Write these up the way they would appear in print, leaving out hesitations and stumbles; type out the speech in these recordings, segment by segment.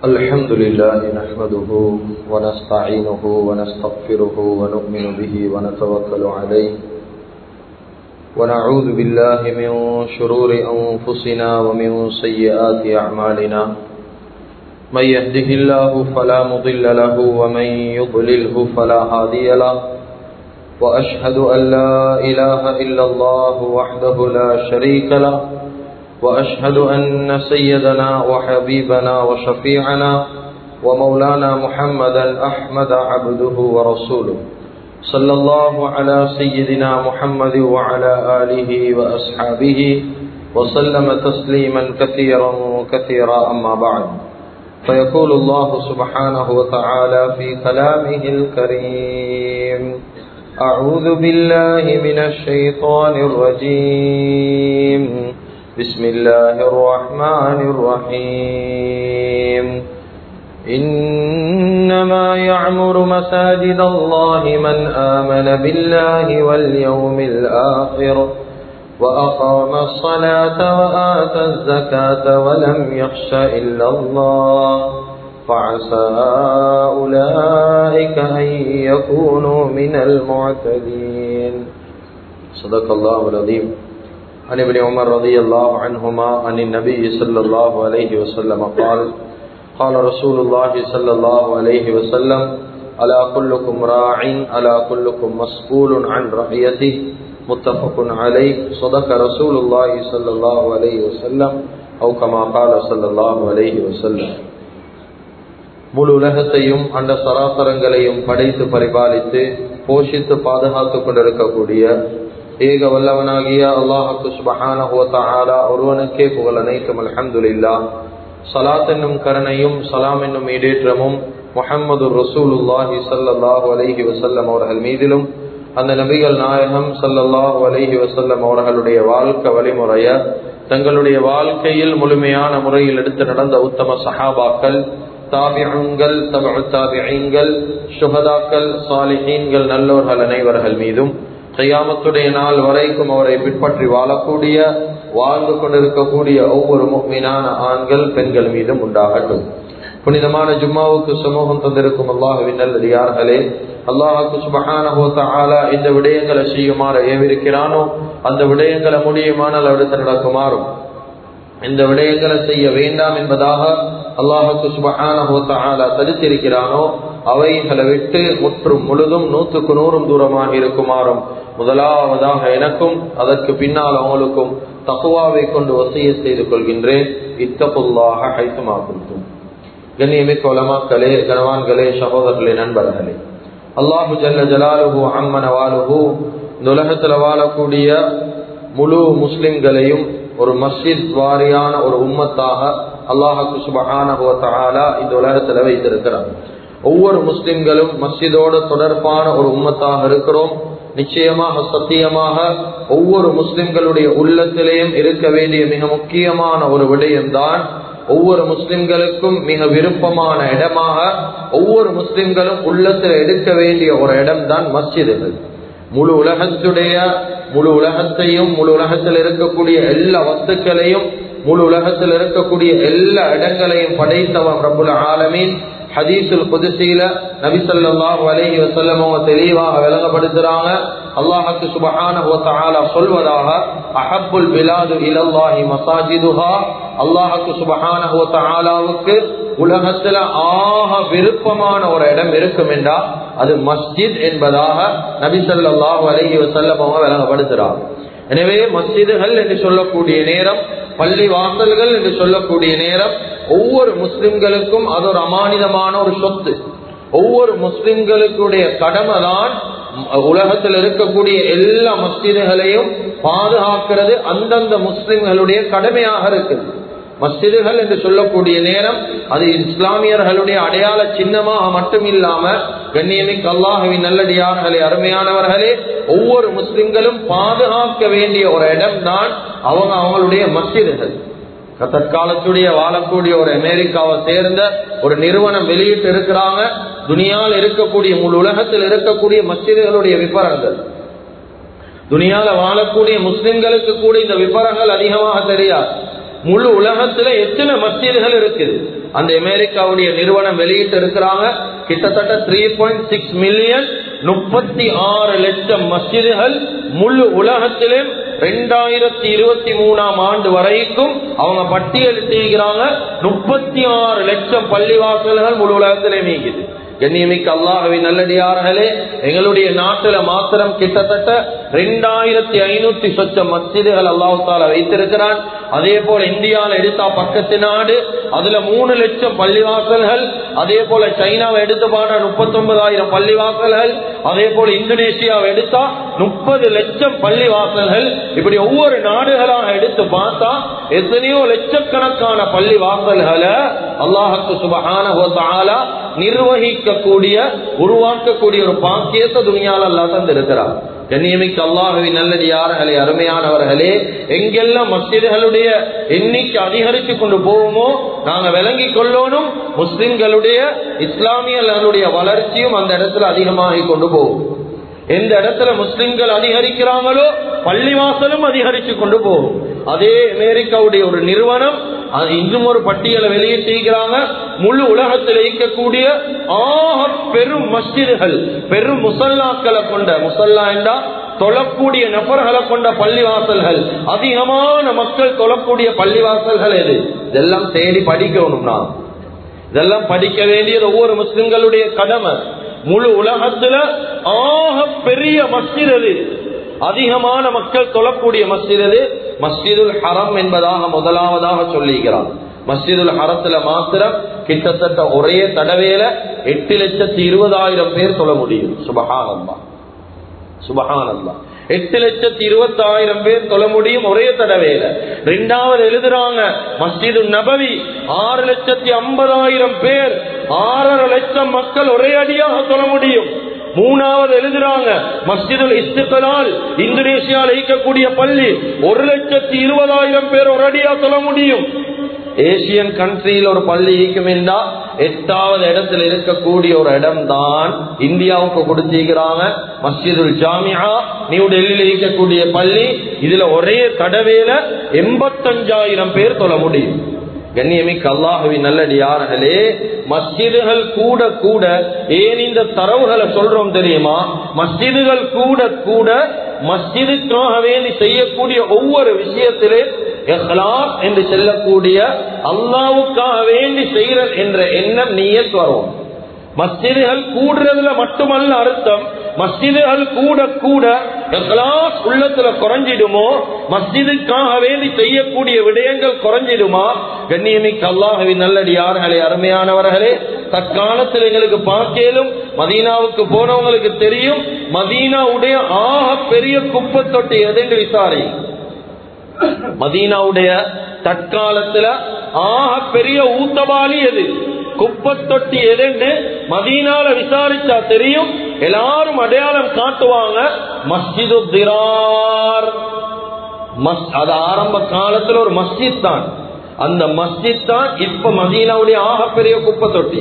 الحمد لله نحمده ونستعينه ونستغفره ونؤمن به ونتوكل عليه ونعوذ بالله من شرور أنفسنا ومن سيئات أعمالنا من يهده الله فلا مضل له ومن يضلله فلا هادي له وأشهد أن لا إله إلا الله وحده لا شريك له وأشهد أن سيدنا وحبيبنا وشفيعنا ومولانا محمدا أحمد عبده ورسوله صلى الله على سيدنا محمد وعلى آله وأصحابه وسلم تسليما كثيرا كثيرا أما بعد فيقول الله سبحانه وتعالى في كلامه الكريم أعوذ بالله من الشيطان الرجيم بسم الله الرحمن الرحيم إنما يعمر مساجد الله من آمن بالله واليوم الآخر وأقام الصلاة وآتى الزكاة ولم يخش إلا الله فعسى أولئك أن يكونوا من المعتدين صدق الله العظيم. عن ابن عمر رضي الله عنهما عن النبي صلى الله عليه وسلم قال قال رسول الله صلى الله عليه وسلم ألا كلكم راع ألا كلكم مسؤول عن رعيته متفق عليه صدق رسول الله صلى الله عليه وسلم أو كما قال صلى الله عليه وسلم. முழு உலகத்தையும் அந்த சராசரங்களையும் படைத்து பரிபாலித்து போஷித்து பாதுகாத்துக் கொண்டிருக்கக்கூடிய ஏக வல்லவனாகிய அல்லாஹ்வுக்கு சுப்ஹானஹு வ தஆலா ஒருவனுக்கே புகழ் அனைத்தும். அல்ஹம்துலில்லாஹ். ஸலாத் என்னும் கருணையும் ஸலாம் என்னும் ஈடேற்றமும் முஹம்மது ரசூலுல்லாஹி ஸல்லல்லாஹு அலைஹி வஸல்லம் அவர்கள் மீதிலும் அந்த நபிகள் நாயகம் ஸல்லல்லாஹு அலைஹி வஸல்லம் அவர்களுடைய வாழ்க்கை வழிமுறைய தங்களுடைய வாழ்க்கையில் முழுமையான முறையில் எடுத்து நடந்த உத்தம சஹாபாக்கள், தாபிஊன்கள், தபஉ தாபிஈன்கள், ஷுஹதாக்கள், சாலிஹீன்கள், நல்லோர்கள் அனைவர்கள் மீதும் கியாமத்துடைய நாள் வரைக்கும் அவரை பின்பற்றி வாழக்கூடிய வாழ்ந்து கொண்டிருக்கக்கூடிய ஒவ்வொரு முஃமினான ஆண்கள் பெண்கள் மீதும் உண்டாகட்டும். புனிதமான ஜும்மாவுக்கு சமூகம் தந்திருக்கும் அல்லாஹ்வின் நல்லடியார்களே, அல்லாஹ்வுக்கு சுப்ஹானஹு வ தஆலா இந்த விடயங்களை செய்யுமாறு ஏவிருக்கிறானோ அந்த விடயங்களை முடியுமானால் அடுத்து நடக்குமாறும், இந்த விடயங்களை செய்ய வேண்டாம் என்பதாக அல்லாஹ்வுக்கு சுப்ஹானஹு வ தஆலா தடுத்திருக்கிறானோ அவைகளை விட்டு முற்றும் முழுதும் 100க்கு 100 தூரமாக இருக்குமாறும் முதலாவதாக எனக்கும் அதற்கு பின்னால் அவங்களுக்கும் தக்வாவை கொண்டு வசியத் செய்து கொள்கின்றேன். இத்தகுல்லாஹ ஹைத்துமா குன்தும். கண்ணியமிக்க உலமாக்களே, கனவான்களே, சகோதரர்களே, நண்பர்களே, அல்லாஹு ஜல்ல ஜலாலுஹு அம்மன வாலுஹு இந்த உலகத்தில் வாழக்கூடிய முழு முஸ்லிம்களையும் ஒரு மஸ்ஜித் வாரியான ஒரு உம்மத்தாக அல்லாஹ்வுக்கு சுப்ஹானஹு வ தஆலா இந்த உலகத்தில் வைத்திருக்கிறார். ஒவ்வொரு முஸ்லிம்களும் மஸ்ஜிதோடு தொடர்பான ஒரு உம்மத்தாக இருக்கிறோம். நிச்சயமாக சத்தியமாக ஒவ்வொரு முஸ்லிம்களுடைய உள்ளத்திலேயும் இருக்க வேண்டிய மிக முக்கியமான ஒரு விடயம்தான், ஒவ்வொரு முஸ்லிம்களுக்கும் மிக விருப்பமான இடமாக ஒவ்வொரு முஸ்லிம்களும் உள்ளத்தில் எடுக்க வேண்டிய ஒரு இடம்தான் மஸ்ஜிதுகள். முழு உலகத்தையும் முழு உலகத்தில் இருக்கக்கூடிய எல்லா வஸ்துக்களையும் முழு உலகத்தில் இருக்கக்கூடிய எல்லா இடங்களையும் படைத்தவன் ரப்புல் ஆலமீன் ஹதீஸுல் குத்ஸில நபி ஸல்லல்லாஹு அலைஹி வஸல்லம் தெளிவாக விளங்கப்படுத்துறாங்க. அல்லாஹ்வுக்கு சுப்ஹானஹு வ தஆலா சொல்வதாக, அஹப்புல் பிலாது இலல்லாஹி மஸாஜிதுஹா, அல்லாஹ்வுக்கு சுப்ஹானஹு வ தஆலாவுக்கு உலகத்துல ஆக விருப்பமான ஒரு இடம் இருக்கும் என்றா அது மஸ்ஜித் என்பதாக நபி ஸல்லல்லாஹு அலைஹி வஸல்லம் விளங்கப்படுத்துறாங்க. எனவே மஸ்ஜிதுகள் என்று சொல்லக்கூடிய நேரம், பள்ளி வாசல்கள் என்று சொல்லக்கூடிய நேரம் ஒவ்வொரு முஸ்லிம்களுக்கும் அது ஒரு அமானிதமான ஒரு சொத்து. ஒவ்வொரு முஸ்லிம்களுடைய கடமை தான் உலகத்தில் இருக்கக்கூடிய எல்லா மஸ்ஜிதுகளையும் பாதுகாக்கிறது அந்தந்த முஸ்லிம்களுடைய கடமையாக இருக்குது. மஸ்ஜிதுகள் என்று சொல்லக்கூடிய நேரம் அது இஸ்லாமியர்களுடைய அடையாள சின்னமாக மட்டும் இல்லாம, கண்ணியமிக்க அல்லாஹ்வின் நல்லடியார்களே, அருமையானவர்களே, ஒவ்வொரு முஸ்லிம்களும் பாதுகாக்க வேண்டிய ஒரு இடம் தான் அவங்களுடைய மஸ்ஜிதுகள். தற்காலத்துடைய வாழக்கூடிய ஒரு அமெரிக்காவை சேர்ந்த ஒரு நிறுவனம் வெளியிட்டு இருக்கிறாங்க, துனியாவில் இருக்கக்கூடிய முழு உலகத்தில் இருக்கக்கூடிய மஸ்ஜிதுகளுடைய விபரங்கள். துனியால வாழக்கூடிய முஸ்லிம்களுக்கு கூட இந்த விபரங்கள் அதிகமாக தெரியாது. முழு உலகத்துல எத்தனை மஸ்ஜிதுகள் இருக்குது. அந்த அமெரிக்காவுடைய நிறுவனம் வெளியிட்டு இருக்கிறாங்க, கிட்டத்தட்ட 3.6 மில்லியன் 36 லட்சம் மஸ்ஜிதுகள் முழு உலகத்திலே 2023 ஆண்டு வரைக்கும் அவங்க பட்டியலிட்டிருக்கிறாங்க. 36 லட்சம் பள்ளிவாசல்கள் முழு உலகத்திலே மீக்குது. கண்ணியமிக்க அல்லாஹ்வின் நல்லடியார்களே, எங்களுடைய நாட்டில மாத்திரம் கிட்டத்தட்ட 2500 சொச்சம் மஸ்ஜிதுகள் அல்லாஹ் தஆலா வைத்திருக்கிறான். அதே போல இந்தியாவில் எடுத்தா பக்கத்து நாடு, அதுல 3 லட்சம் பள்ளிவாசல்கள். அதே போல சைனாவை எடுத்து பார்த்தா 39,000 பள்ளிவாசல்கள். அதே போல இந்தோனேஷியாவை எடுத்தா 30 லட்சம் பள்ளிவாசல்கள். இப்படி ஒவ்வொரு நாடுகளாக எடுத்து பார்த்தா எத்தனையோ லட்சக்கணக்கான பள்ளிவாசல்களை அல்லாஹ் சுப்ஹானஹு வ தஆலா நிர்வகிக்கக்கூடிய உருவாக்கக்கூடிய ஒரு பாக்கியத்தை துனியால அல்லாஹ் தந்திருக்கிறார். கண்ணியமிக்க அல்லாஹ்வின் நல்லடியார்களே, அருமையானவர்களே, எங்கெல்லாம் மஸ்ஜிதுகளுடைய எண்ணிக்கை அதிகரித்து கொண்டு போவோமோ நாங்க விளங்கிக் கொள்ளணும், முஸ்லிம்களுடைய இஸ்லாமியர்களுடைய வளர்ச்சியும் அந்த இடத்துல அதிகமாகி கொண்டு போகும். எந்த இடத்துல முஸ்லிம்கள் அதிகரிக்கிறாங்களோ பள்ளிவாசலும் அதிகரித்து கொண்டு போகும். அதே அமெரிக்காவுடைய ஒரு நிறுவனம் இன்னும் ஒரு பட்டியலை வெளியிட்டிருக்கிறாங்க. முழு உலகத்தில் இருக்கக்கூடிய பெரும் மஸ்ஜிதுகள், பெரும் முசல்லாக்களை கொண்ட, முசல்லா என்றா தொழக்கூடிய நபர்களை கொண்ட பள்ளிவாசல்கள், அதிகமான மக்கள் தொழக்கூடிய பள்ளிவாசல்கள் எது? இதெல்லாம் தேடி படிக்கணும். நான் இதெல்லாம் படிக்க வேண்டியது ஒவ்வொரு முஸ்லிம்களுடைய கடமை. முழு உலகத்துல பெரிய மஸ்ஜித் எது? அதிகமான மக்கள் தொழக்கூடிய மஸ்ஜித் எது? மஸ்ஜிதுல் ஹரம் என்பதாக முதலாவதாக சொல்லிக்கிறார். மஸ்ஜிதுல் ஹரத்துல மாத்திரம் கிட்டத்தட்ட ஒரே தடவையில 8,20,000 பேர் தொழ முடியும். சுபஹானல்லாஹ், சுபஹானல்லாஹ். 8,20,000 பேர் தொழ முடியும் ஒரே தடவையில. இரண்டாவது எழுதுறாங்க மஸ்ஜிது நபவி 6,50,000 பேர், 6.5 லட்சம் மக்கள் ஒரே அடியாக தொழ முடியும். மூணாவது எழுதுறாங்க மஸ்ஜிதுல் இஸ்திக்லால், இந்தோனேஷியாவில் இருக்கக்கூடிய பள்ளி 1,20,000 பேர் ஒரு அடியா தொழ முடியும். ஏசியன் கண்ட்ரியில் ஒரு பள்ளி இருக்கும் என்றா 8வது இடத்துல இருக்கக்கூடிய ஒரு இடம் தான் இந்தியாவுக்கு கொடுத்திருக்கிறாங்க. மஸ்ஜிதுல் ஜாமியா நியூ டெல்லியில் இருக்கக்கூடிய பள்ளி, இதுல ஒரே தடவையில 85,000 பேர் தொழ முடியும். கண்ணியமிக்க அல்லாஹ்வின் நல்லடியார்களே, மஸ்ஜிதுகள் கூட கூட ஏன் இந்த தரவுகளை சொல்றோம் தெரியுமா? மஸ்ஜிதுகள் கூட கூட மஸ்ஜிதுக்காக வேண்டி செய்யக்கூடிய ஒவ்வொரு விஷயத்திலே இஹ்லாஸ் என்று சொல்லக்கூடிய அல்லாஹ்வுக்காக வேண்டி செய்யறது என்ற எண்ணம் நியத் வரும். மஸ்ஜிதுகள் கூடுறதுல மட்டுமல்ல அர்த்தம், மஸ்ஜிதுகள் கூட கூட இஹ்லாஸ் உள்ளத்துல குறைஞ்சிடுமோ, மஸ்ஜிதுக்காக வேண்டி செய்யக்கூடிய விடயங்கள் குறைஞ்சிடுமா? கண்ணியமிக்க அல்லாஹ்வின் நல்லடியார்களே, அருமையானவர்களே, தற்காலத்தில் எங்களுக்கு பார்க்கலும் மதீனாவுக்கு போனவங்களுக்கு தெரியும், மதீனாவுடைய பெரிய குப்பை தொட்டி எதென்று விசாரி. மதீனாவுடைய தற்காலத்துல பெரிய ஊத்தபாலி எது, குப்பை தொட்டி எதென்று மதீனால விசாரிச்சா தெரியும். எல்லாரும் அடையாளம் காட்டுவாங்க மஸ்ஜிது திரார். அது ஆரம்ப காலத்துல ஒரு மஸ்ஜித் தான். அந்த மஸ்ஜித் தான் இப்ப மதீனாவுடைய பெரிய குப்பை தொட்டி.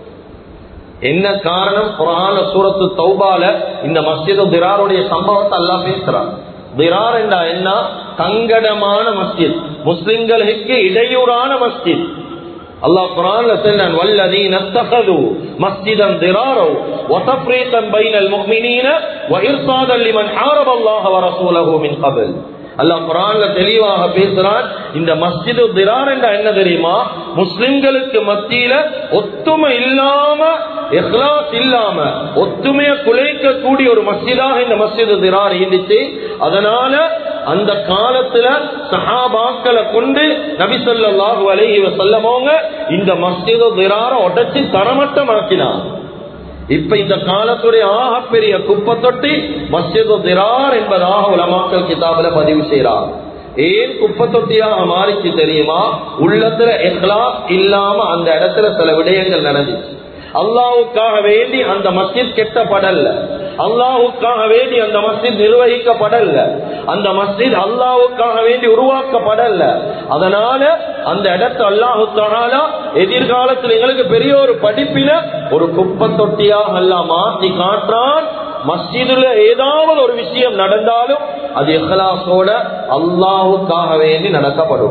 என்ன காரணம்? குர்ஆன்ல சூரத்து தௌபால இந்த மஸ்ஜிது திராருடைய சம்பவத்தை அல்லாஹ் பேசுறான். திரார் என்றா என்ன? கங்கடமான மஸ்ஜித், முஸ்லிம்களுக்கு இடையூறான மஸ்ஜித். அல்லாஹ் குர்ஆன்ல சொன்னான், வல்லதீன தഖது மஸ்ஜிதன் திராரா வ தஃப்ரீகன் பைனல் முஃமினீன வ இர்சாதன் லிமன் ஹாரப அல்லாஹ் வ ரசூலஹு மின் கபல். அல்லாஹ் குர்ஆன்ல தெளிவாக பேசுறான். இந்த மஸ்ஜிது திரார் என்றா என்ன தெரியுமா? முஸ்லிம்களுக்கு மத்தியில ஒத்துமை இல்லாம, இஹ்லாஸ் இல்லாம, ஒத்துமையை குலைக்க கூடிய ஒரு மஸ்ஜிதாக இந்த மஸ்ஜிது திரார் இருந்துச்சு. அதனால அந்த காலத்துல சஹாபாக்களை கொண்டு நபி ஸல்லல்லாஹு அலைஹி வஸல்லம் இந்த மஸ்ஜிது திராரை உடைச்சு தரமட்டமாக்கினார். இப்ப இந்த காலத்துடைய பெரிய குப்பை தொட்டி மஸ்ஜிது திரார் என்பதாக உலமாக்கள் கிதாபுல பதிவு செய்யறார். ஏன் குப்பை தொட்டியாக மாறிச்சு தெரியுமா? உள்ளத்துல இஹ்லாஸ் இல்லாம அந்த இடத்துல சில விடயங்கள் நடந்துச்சு. அல்லாஹ்வுக்காக வேண்டி அந்த மஸ்ஜித் கெட்டப்படல, அல்லாஹ்வுக்காக வேண்டி அந்த மஸ்ஜித் நிர்வகிக்கப்படல, அந்த மஸ்ஜித் அல்லாஹ்வுக்காக வேண்டி உருவாக்கப்படல. அதனால அந்த இடத்தை அல்லாஹ் தஆலா எதிர்காலத்தில் எங்களுக்கு பெரிய ஒரு படிப்பின ஒரு குப்பை தொட்டியாக அல்லாஹ் மாற்றி காட்டுறான். மஸ்ஜிதுல ஏதாவது ஒரு விஷயம் நடந்தாலும் அது இஹ்லாஸோட அல்லாஹ்வுக்காக வேண்டி நடக்கப்படும்.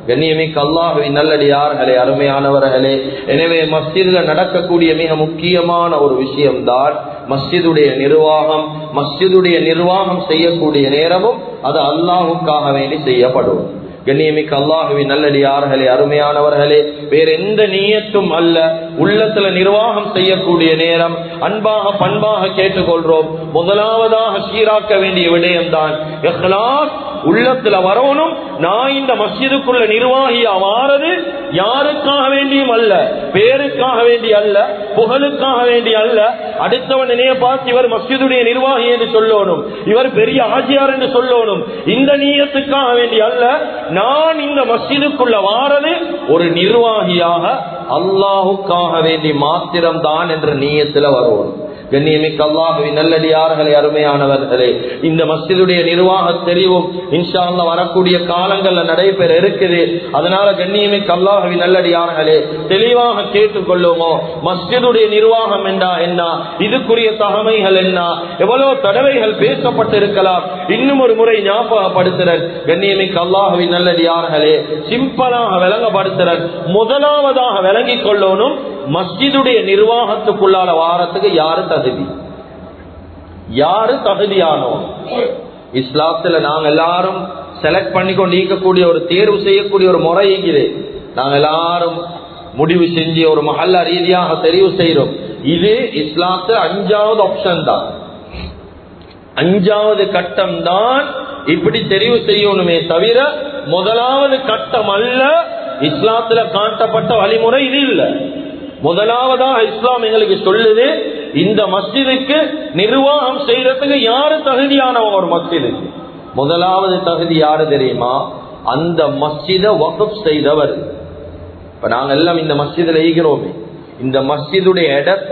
கண்ணியமிக்க அல்லாஹ்வின் நல்லடியார்களே, அருமையானவர்களே, எனவே மஸ்ஜிதுல நடக்கக்கூடிய மிக முக்கியமான ஒரு விஷயம்தான் மஸ்ஜிதுடைய நிர்வாகம். மஸ்ஜிதுடைய நிர்வாகம் செய்யக்கூடிய நேரமும் அது அல்லாஹ்வுக்காக வேண்டி செய்யப்படும். கண்ணியமிக்க அல்லாஹ்வின் நல்லடியார்களே, அருமையானவர்களே, வேற எந்த நியத்தும் அல்ல. உள்ளத்துல நிர்வாகம் செய்யக்கூடிய நேரம் அன்பாக பண்பாக கேட்டுக்கொள்றோம். முதலாவதாக சீராக்க வேண்டிய விடயம்தான் இஹ்லாஸ். உள்ளத்துல வரணும், நான் இந்த மஸ்ஜிதுக்குள்ள நிர்வாகியா மாறது யாருக்காக வேண்டியும் அல்ல, பேருக்காக வேண்டி அல்ல, புகழுக்காக வேண்டி அல்ல. அடுத்தவன் நினைய பார்த்து இவர் மஸ்ஜிதுடைய நிர்வாகி என்று சொல்லணும், இவர் பெரிய ஆஜியார் என்று சொல்லணும். இந்த நியத்துக்காக வேண்டி அல்ல, நான் இந்த மஸ்ஜிதுக்குள்ள வாரது ஒரு நிர்வாகியாக அல்லாஹுக்காக வேண்டி மாத்திரம்தான் என்ற நியத்துல வருவோம். கண்ணியமிக்க அல்லாஹ்வின் நல்லடியார்களே, அருமையானவர்களே, இந்த மஸ்ஜிதுடைய நிர்வாக தெரிவும் இன்ஷா அல்லாஹ் வரக்கூடிய காலங்கள்ல நடைபெற இருக்குது. அதனால கண்ணியமிக்க அல்லாஹ்வின் நல்லடியார்களே, தெளிவாக கேட்டுக்கொள்ளுமோ, மஸ்ஜிதுடைய நிர்வாகம் என்ன, இதுக்குரிய தகமைகள் என்ன, எவ்வளவு தடவைகள் பேசப்பட்டிருக்கலாம். இன்னும் ஒரு முறை ஞாபகப்படுத்துறேன். கண்ணியமிக்க அல்லாஹ்வின் நல்லடியார்களே, சிம்பிளாக விளங்கப்படுத்துறேன். முதலாவதாக விளங்கிக் கொள்ளணும், மஸ்ஜிதுடைய நிர்வாகத்துக்குள்ளால வாரத்துக்கு யாரு தகுதியானோ. இஸ்லாத்துல நாங்க எல்லாரும் செலக்ட் பண்ணி கொண்டு இருக்கக்கூடிய ஒரு தேர்வு செய்யக்கூடிய ஒரு முறை இருக்குது. நாங்க எல்லாரும் முடிவு செஞ்சு ஒரு மஹல்லா ரீதியாக தெரிவு செய்யறோம். இது இஸ்லாத்துல 5வது ஆப்ஷன் தான், 5வது கட்டம் தான் இப்படி தெரிவு செய்யணுமே தவிர முதலாவது கட்டம் அல்ல. இஸ்லாத்துல காட்டப்பட்ட வழிமுறை இது இல்ல. முதலாவதாக இஸ்லாம் எங்களுக்கு சொல்லுது, இந்த மஸ்ஜிதுக்கு நிர்வாகம் செய்யறதுக்கு யாரு தகுதியானவங்க. ஒரு மஸ்ஜிதுக்கு முதலாவது தகுதி யாரு தெரியுமா? அந்த மஸ்ஜிதை வக்ஃப் செய்தவர். இப்ப நாங்க எல்லாம் இந்த மஸ்ஜிதுல ஈகிறோமே, இந்த மஸ்ஜிதுடைய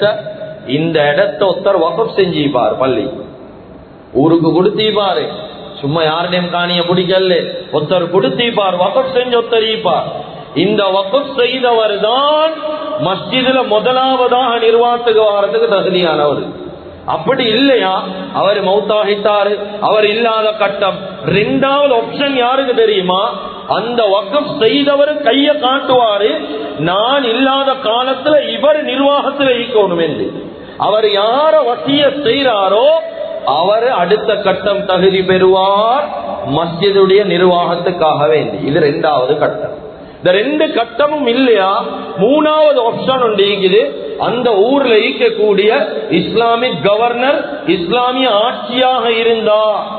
இடத்தை ஒருத்தர் வக்ஃப் செஞ்சுப்பார். பள்ளி ஊருக்கு கொடுத்தீப்பாரு, சும்மா யாருடையும் காணிய பிடிக்கல, ஒருத்தர் கொடுத்தீப்பார், வக்ஃப் செஞ்சு ஒருத்தர் ஈப்பார். இந்த வக்ஃப் செய்தவர் தான் மஸ்ஜிதுல முதலாவதாக நிர்வாகத்துக்கு வாரத்துக்கு தகுதியானவர். அப்படி இல்லையா, அவர் மௌத்தாகிட்டாரு, அவர் இல்லாத கட்டம். 2வது ஆப்ஷன் யாருக்கு தெரியுமா? அந்த வக்ஃப் செய்தவர் கைய காட்டுவாரு, நான் இல்லாத காலத்துல இவர் நிர்வாகத்தில் ஈக்கணும் என்று. அவர் யார வசியத் செய்றாரோ அவர் அடுத்த கட்டம் தகுதி பெறுவார் மஸ்ஜிதுடைய நிர்வாகத்துக்காக வேண்டி. இது 2வது கட்டம். இந்த 2 கட்டமும் இல்லையா, 3வது ஆப்ஷன் ஒன்று இருக்குது. அந்த ஊர்ல இருக்கக்கூடிய இஸ்லாமிக் கவர்னர், இஸ்லாமிய ஆட்சியாக இருந்தா,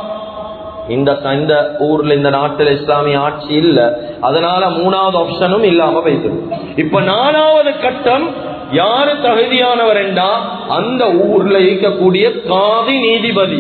இந்த ஊர்ல இந்த நாட்டில் இஸ்லாமிய ஆட்சி இல்ல, அதனால 3வது ஆப்ஷனும் இல்லாம போயிட்டு. இப்ப 4வது கட்டம் யாரு தகுதியானவர் என்றா, அந்த ஊர்ல இருக்கக்கூடிய காதி நீதிபதி.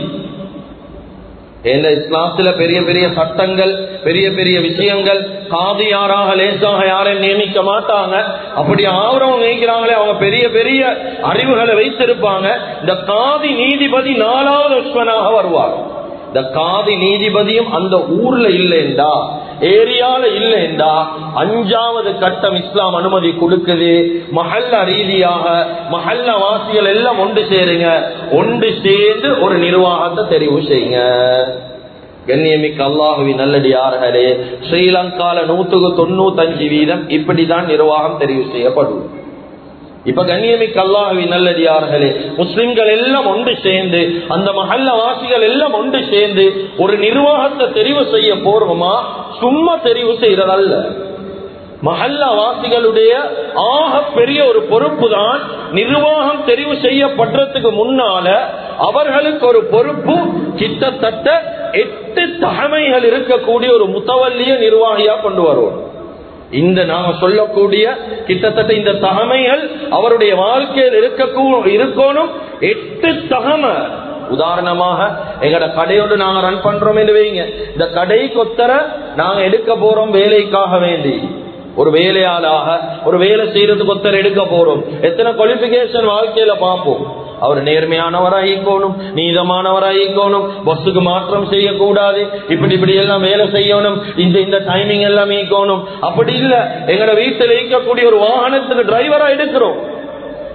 ஏன்னா இஸ்லாத்துல பெரிய பெரிய சட்டங்கள், பெரிய பெரிய விஷயங்கள் காதி யாராக லேசாக யாரையும் நியமிக்க மாட்டாங்க. அப்படி ஆவரவங்க நினைக்கிறாங்களே, அவங்க பெரிய பெரிய அறிவுகளை வைத்திருப்பாங்க. இந்த காதி நீதிபதி 4வது ஆப்ஷனாக வருவார். இந்த காதி நீதிபதியும் அந்த ஊர்ல இல்லைண்டா, ஏரியால இல்லைண்டா, 5வது கட்டம் இஸ்லாம் அனுமதி கொடுக்குது. மஹல்லா ரீதியாக மஹல்லா வாசிகள் எல்லாம் ஒன்று சேருங்க, ஒன்று சேர்ந்து ஒரு நிர்வாகத்தை தெரிவு செய்யுங்க. கண்ணியமிக்க அல்லாஹ்வின் நல்லடியார்களே, ஸ்ரீலங்கால 195% இப்படிதான் நிர்வாகம் தெரிவு செய்யப்படும். இப்ப கண்ணியமிக்க அல்லாஹ்வின் நல்லடியார்களே, முஸ்லிம்கள் எல்லாம் ஒன்று சேர்ந்து, அந்த மஹல்லா வாசிகள் எல்லாம் ஒன்று சேர்ந்து ஒரு நிர்வாகத்தை தெரிவு செய்ய போறோமா? சும்மா தெரிவு செய்யறதல்ல. மஹல்லா வாசிகளுடைய ஆக பெரிய ஒரு பொறுப்பு தான் நிர்வாகம் தெரிவு செய்யப்படுறதுக்கு முன்னால அவர்களுக்கு ஒரு பொறுப்பு, கிட்டத்தட்ட 8 தகமைகள் இருக்கக்கூடிய ஒரு முத்தவல்லிய நிர்வாகியா கொண்டு வருவோம். இந்த நாம சொல்லக்கூடிய கிட்டத்தட்ட இந்த தகமைகள் அவருடைய வாழ்க்கையில் இருக்கணும். 8 தகமை. உதாரணமாக எங்கட கடையோடு நாங்க ரன் பண்றோம் என்று வைங்க, இந்த கடை கொத்தர நாங்க எடுக்க போறோம் வேலைக்காக வேண்டி, ஒரு வேலையாளாக ஒரு வேலை செய்யறதுக்கு ஒருத்தர் எடுக்க போறோம். எத்தனை குவாலிபிகேஷன் வாழ்க்கையில பார்ப்போம். அவர் நேர்மையானவராயிக்கணும், நீதமானவராயிக்கணும், பஸ்ஸுக்கு மாற்றம் செய்யக்கூடாது, இப்படி எல்லாம் வேலை செய்யணும், இந்த டைமிங் எல்லாம் ஈக்கணும். அப்படி இல்ல, எங்கட வீட்டில் ஈக்கக்கூடிய ஒரு வாகனத்துக்கு டிரைவரா எடுக்கிறோம்,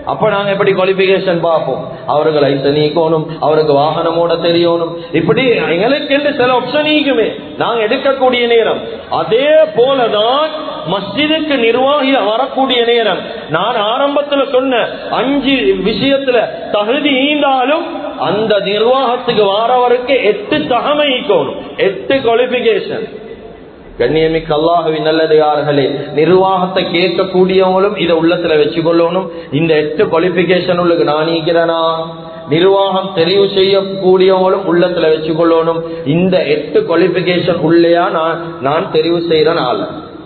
அப்ப நாங்க எப்படி குவாலிபிகேஷன் பார்ப்போம்? அவருக்கு லைசன்ஸ் நீக்கணும், அவருக்கு வாகனமோட தெரியணும், இப்படி எங்களுக்கு என்று சில ஆப்ஷன் நீக்குமே நாங்க எடுக்கக்கூடிய நேரம். அதே போலதான் மஸ்ஜிதுக்கு நிர்வாகி வரக்கூடிய நேரம். நான் ஆரம்பத்துல சொன்ன 5 விஷயத்துல தகுதி ஈந்தாலும் அந்த நிர்வாகத்துக்கு வாரவருக்கு 8 தகமை ஈக்கணும், 8 குவாலிபிகேஷன். கண்ணியமிக்க அல்லாஹ்வின் நல்லடியார்களே, நிர்வாகத்தை கேட்கக்கூடியவங்களும் இதை உள்ளத்துல வச்சுக்கொள்ளணும். இந்த 8 குவாலிபிகேஷன் உள்ளுக்கு நான் ஈக்கிறேனா, நிர்வாகம் தெரிவு செய்யக்கூடியவங்களும் உள்ளத்துல வச்சுக்கொள்ளணும். இந்த 8 குவாலிபிகேஷன் உள்ளையா நான் தெரிவு செய்யறேன் ஆள,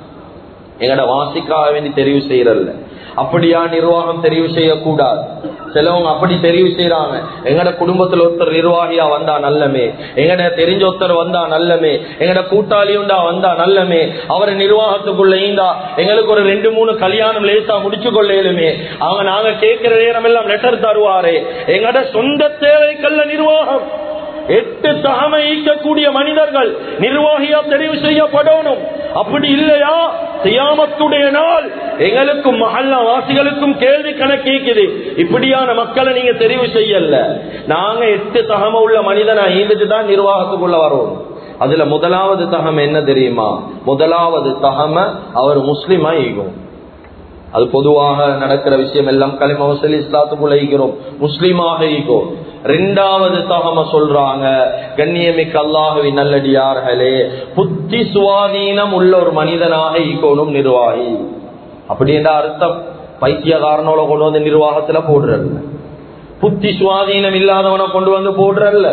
எங்கட வாசிக்காக வேண்டி தெரிவு செய்யறல்ல. அப்படியா நிர்வாகம் தெரிவு செய்யக்கூடாது. சிலவங்க அப்படி தெரிவு செய்யறாங்க, எங்கட குடும்பத்துல ஒருத்தர் நிர்வாகியா வந்தா நல்லமே, எங்கட தெரிஞ்ச ஒருத்தர் வந்தா நல்லமே, எங்கட கூட்டாளி உண்டா வந்தா நல்லமே, அவரை நிர்வாகத்துக்குள்ள ஈந்தா எங்களுக்கு ஒரு 2-3 கல்யாணம் லேசா முடிச்சு கொள்ளலுமே, அவங்க நாங்க கேட்கிற நேரம் எல்லாம் லெட்டர் தருவாரே. எங்கட சொந்த தேவைக்கல்ல நிர்வாகம். 8 தகமை ஈக்கக்கூடிய மனிதர்கள் நிர்வாகியா தெரிவு செய்யப்படணும். அப்படி இல்லையா கியாமத்துடைய நாள் எங்களுக்கும் மஹல்லா வாசிகளுக்கும் கேள்வி கணக்கேக்குது. இப்படியான மக்களை நீங்க தெரிவு செய்யல. நாங்க 8 தகமை உள்ள மனிதனை ஈந்துட்டு தான் நிர்வாகத்துக்குள்ள வரோம். அதுல முதலாவது தகமை என்ன தெரியுமா? முதலாவது தகமை அவர் முஸ்லிமா ஈகும். அது பொதுவாக நடக்கிற விஷயம் எல்லாம் கலிமா சொல்லி இஸ்லாத்துக்குள்ள ஈக்கிறோம், முஸ்லிமாக ஈகும். 2வது தகமை சொல்றாங்க, கண்ணியமிக்க அல்லாஹ்வின் நல்லடியார்களே, புத்தி சுவாதீனம் உள்ள ஒரு மனிதனாக ஈக்கணும் நிர்வாகி. அப்படி என்ற அர்த்தம் பைத்தியக்காரனோட கொண்டு வந்து நிர்வாகத்துல போடுறல்ல, புத்தி சுவாதீனம் இல்லாதவனை கொண்டு வந்து போடுறல்ல,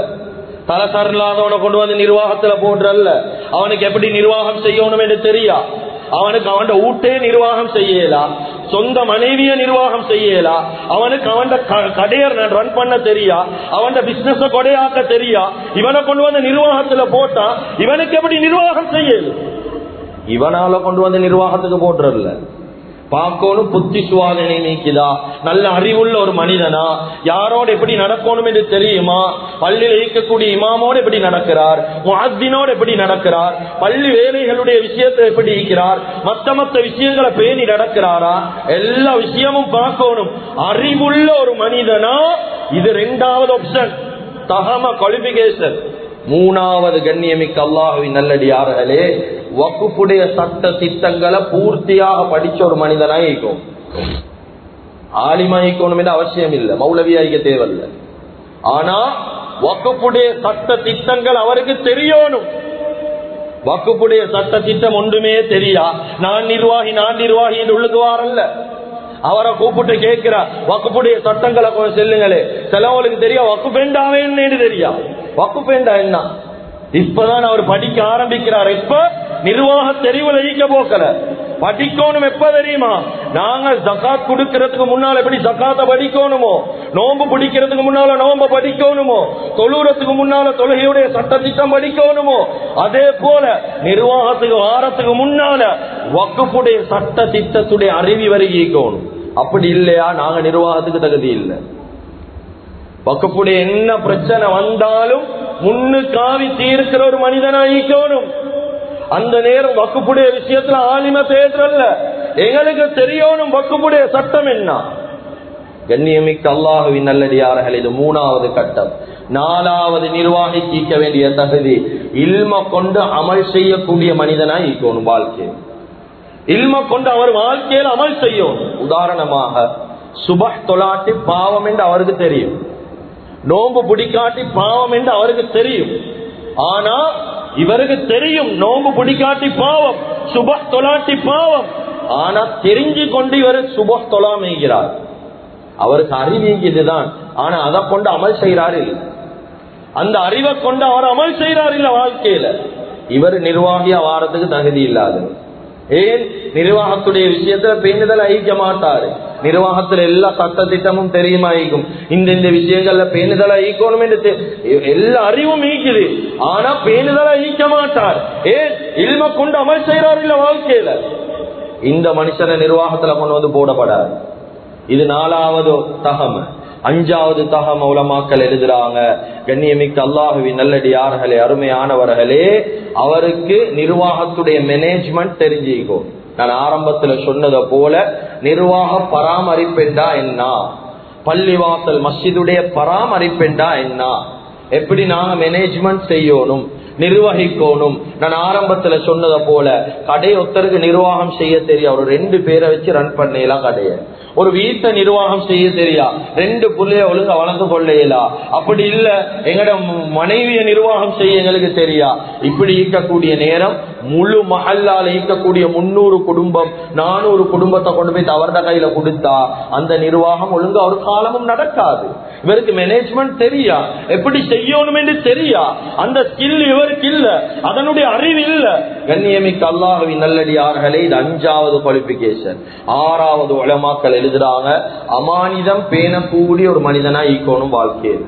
தலசர் இல்லாதவனை கொண்டு வந்து நிர்வாகத்துல போடுறல்ல. அவனுக்கு எப்படி நிர்வாகம் செய்யணும் என்று தெரியா, அவனுக்கு அவன் வீட்டே நிர்வாகம் செய்யலாம், சொந்த மனைவிய நிர்வாகம் செய்யலாம், அவனுக்கு அவன் கடையை ரன் பண்ண தெரியா, அவன் பிசினஸ் கொடையாக்க தெரியா. இவனை கொண்டு வந்து நிர்வாகத்துல போட்டா இவனுக்கு எப்படி நிர்வாகம் செய்யலும்? இவனால கொண்டு வந்து நிர்வாகத்துக்கு போட்டுறல. பார்க்கணும் புத்தி சுவாதனை நீக்கிதா, நல்ல அறிவுள்ள ஒரு மனிதனா, யாரோட எப்படி நடக்கணும் என்று தெரியுமா, பள்ளியில் இருக்கக்கூடிய இமாமோடு எப்படி நடக்கிறார், முஅத்தினோடு எப்படி நடக்கிறார், பள்ளி வேலைகளுடைய விஷயத்தை எப்படி இருக்கிறார், மத்த விஷயங்களை பேணி நடக்கிறாரா, எல்லா விஷயமும் பார்க்கணும். அறிவுள்ள ஒரு மனிதனா. இது 2வது ஆப்ஷன், தகம குவாலிபிகேஷன். 3வது கண்ணியமிக்க அல்லாஹ்வின் நல்லடியார்களே, வக்ஃபுடைய சட்ட திட்டங்களை பூர்த்தியாக படிச்ச ஒரு மனிதனாயிருக்கும். ஆலிமாயிக்கணும் என்று அவசியம் இல்லை, மௌலவியாய்க்க தேவையில்லை. ஆனா வக்ஃபுடைய சட்ட திட்டங்கள் அவருக்கு தெரியணும். வக்ஃபுடைய சட்ட திட்டம் ஒன்றுமே தெரியா, நான் நிர்வாகி என்று உள்ளுக்கு வாரல்ல. அவரை கூப்பிட்டு கேட்கிறார், வக்ஃபுடைய சட்டங்களை செல்லுங்களே. சிலவங்களுக்கு தெரியா வக்ஃப் வேண்டாவே தெரியா, வக்ஃப் வேண்டா என்ன. இப்பதான் அவர் படிக்க ஆரம்பிக்கிறார். எப்ப நிர்வாக தெரிவுல ஈக்க போக்கல படிக்கணும். எப்ப தெரியுமா, நாங்க ஜகாத் கொடுக்கறதுக்கு முன்னால எப்படி ஜகாத்தை படிக்கணுமோ, நோன்பு பிடிக்கிறதுக்கு முன்னால நோன்பு படிக்கணுமோ, தொழுறதுக்கு முன்னால தொழுகையுடைய சட்டத்திட்டம் படிக்கணுமோ, அதே போல நிர்வாகத்துக்கு வாரத்துக்கு முன்னால வக்ஃபுடைய சட்ட திட்டத்துடைய அறிவி வருகிக்கணும். அப்படி இல்லையா நாங்க நிர்வாகத்துக்கு தகுதி இல்லை. வக்ஃபுடைய என்ன பிரச்சனை வந்தாலும் முன்னுக்காவி தீர்க்கிற ஒரு மனிதனாயிக்கணும். அந்த நேரம் வக்ஃபுடைய விஷயத்துல ஆலிம தேடுறல்ல, எங்களுக்கு தெரியணும் வக்ஃபுடைய சட்டம் என்ன. கண்ணியமிக்க அல்லாஹ்வின் நல்லடியார்கள், இது 3வது கட்டம். 4வது நிர்வாகிக்கு ஈக்க வேண்டிய தகுதி, இல்ம கொண்டு அமல் செய்யக்கூடிய மனிதனாய் ஈக்கணும். வாழ்க்கை இல்ம கொண்டு அவர் வாழ்க்கையில் அமல் செய்யும். உதாரணமாக சுபஹ் தொலாட்டி பாவம் என்று அவருக்கு தெரியும், நோன்பு பிடிக்காட்டி பாவம் என்று அவருக்கு தெரியும். ஆனா இவருக்கு தெரியும் நோன்பு பிடிக்காட்டி பாவம், சுபஹ் தொலாட்டி பாவம். ஆனா தெரிஞ்சு கொண்டு இவர் சுபஹ் தொலாமைகிறார். அவருக்கு அறிவிக்குதுதான், ஆனா அதை கொண்டு அமல் செய்யறாரு இல்லை. அந்த அறிவை கொண்டு அவர் அமல் செய்யறாரு இல்ல வாழ்க்கையில. இவர் நிர்வாகியா வாரத்துக்கு தகுதி இல்லாது. ஏன்? நிர்வாகத்துடைய விஷயத்துல பேணுதல் ஐக்க மாட்டாரு. நிர்வாகத்துல எல்லா சட்ட திட்டமும் தெரியுமா ஈக்கும், இந்த விஷயங்கள்ல பேணுதலா ஈக்கணும் என்று எல்லா அறிவும் ஈக்குது, ஆனா பேணுதலா ஈக்க மாட்டார். ஏன்? இல்ம கொண்டு அமல் செய்யறாரு இல்ல வாழ்க்கையில. இந்த மனுஷனை நிர்வாகத்துல கொண்டு வந்து போடப்படாது. இது 4வது தகமை. 5வது தகமை உலமாக்கள் எழுதுறாங்க, கண்ணியமிக்க அல்லாஹ்வின் நல்லடியார்களே, அருமையானவர்களே, அவருக்கு நிர்வாகத்துடைய மேனேஜ்மெண்ட் தெரிஞ்சுக்கோ. நான் ஆரம்பத்துல சொன்னதை போல நிர்வாக பராமரிப்பெண்டா என்ன, பள்ளிவாசல் மஸ்ஜிதுடைய பராமரிப்பெண்டா என்ன, எப்படி நாங்க மேனேஜ்மெண்ட் செய்யணும், நிர்வகிக்கணும். நான் ஆரம்பத்துல சொன்னதை போல கடை ஒருத்தருக்கு நிர்வாகம் செய்ய தெரியும், ஒரு 2 பேரை வச்சு ரன் பண்ணலாம் கடைய. ஒரு வீட்டை நிர்வாகம் செய்ய தெரியா, 2 புள்ளைய ஒழுங்கா வளர்ந்து கொள்ளையலா. அப்படி இல்ல எங்கட மனைவிய நிர்வாகம் செய்ய எங்களுக்கு தெரியா. இப்படி ஈக்கக்கூடிய நேரம் முழு மஹல்லால ஈக்கக்கூடிய 300 குடும்பம் 400 குடும்பத்தை கொண்டு போய் அவரத கையில கொடுத்தா அந்த நிர்வாகம் ஒழுங்கா ஒரு காலமும் நடக்காது. இவருக்கு மேனேஜ்மெண்ட் தெரியா, எப்படி செய்யணும் என்று தெரியா, அந்த ஸ்கில் இவருக்கு இல்ல, அதனுடைய அறிவு இல்ல. கண்ணியமிக்க அல்லாஹ்வின் நல்லடியார்களே, இது 5வது குவாலிபிகேஷன். 6வது உலமாக்கள் எழுதுறாங்க, அமானிதம் பேணக்கூடிய ஒரு மனிதனா ஈக்கணும் வாழ்க்கையில்.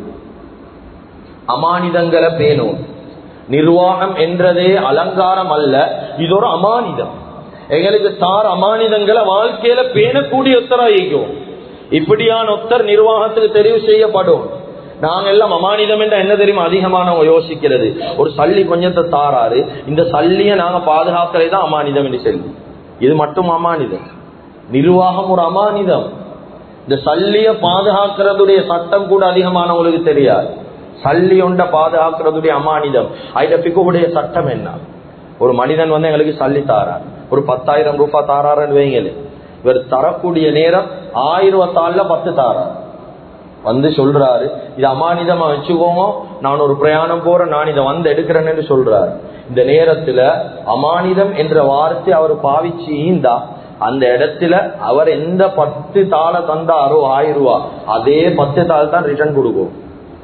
அமானிதங்களை பேணும். நிர்வாகம் என்றதே அலங்காரம் அல்ல, இது ஒரு அமானிதம். எங்களுக்கு தார் அமானிதங்களை வாழ்க்கையில பேணக்கூடிய ஒத்தரா ஈக்கும். இப்படியான ஒத்தர் நிர்வாகத்துக்கு தெரிவு செய்யப்படும். நாங்க எல்லாம் அமானிதம் என்ற என்ன தெரியுமா அதிகமானவங்க யோசிக்கிறது, ஒரு சல்லி கொஞ்சத்தை தாராரு, இந்த சல்லியை நாங்க பாதுகாக்கிறதே தான் அமானிதம் என்று சொல்லி. இது மட்டும் அமானிதம். நிர்வாகம் ஒரு அமானிதம். இந்த சல்லிய பாதுகாக்கிறதுடைய சட்டம் கூட அதிகமானவங்களுக்கு தெரியாது. சல்லி ஒன்றை பாதுகாக்கிறதுடைய அமானிதம் ஐடப்பிக்குடைய சட்டம் என்ன? ஒரு மனிதன் எங்களுக்கு சல்லி தாரார், ஒரு 10,000 ரூபாய் தாராருன்னு வைங்களே, இவர் தரக்கூடிய நேரம் 1000 10 தாரார் சொல்றாரு, இது அமானிதமா வச்சுக்கோங்க, நான் ஒரு பிரயாணம் போறேன், நான் இதை எடுக்கிறேன்னு சொல்றாரு. இந்த நேரத்துல அமானிதம் என்ற வார்த்தை அவர் பாவிச்சு ஈந்தா அந்த இடத்துல அவர் எந்த 10 தாளை தந்தாரோ 1000 ரூபாய், அதே 10 தாள் தான் ரிட்டர்ன் கொடுக்கும்.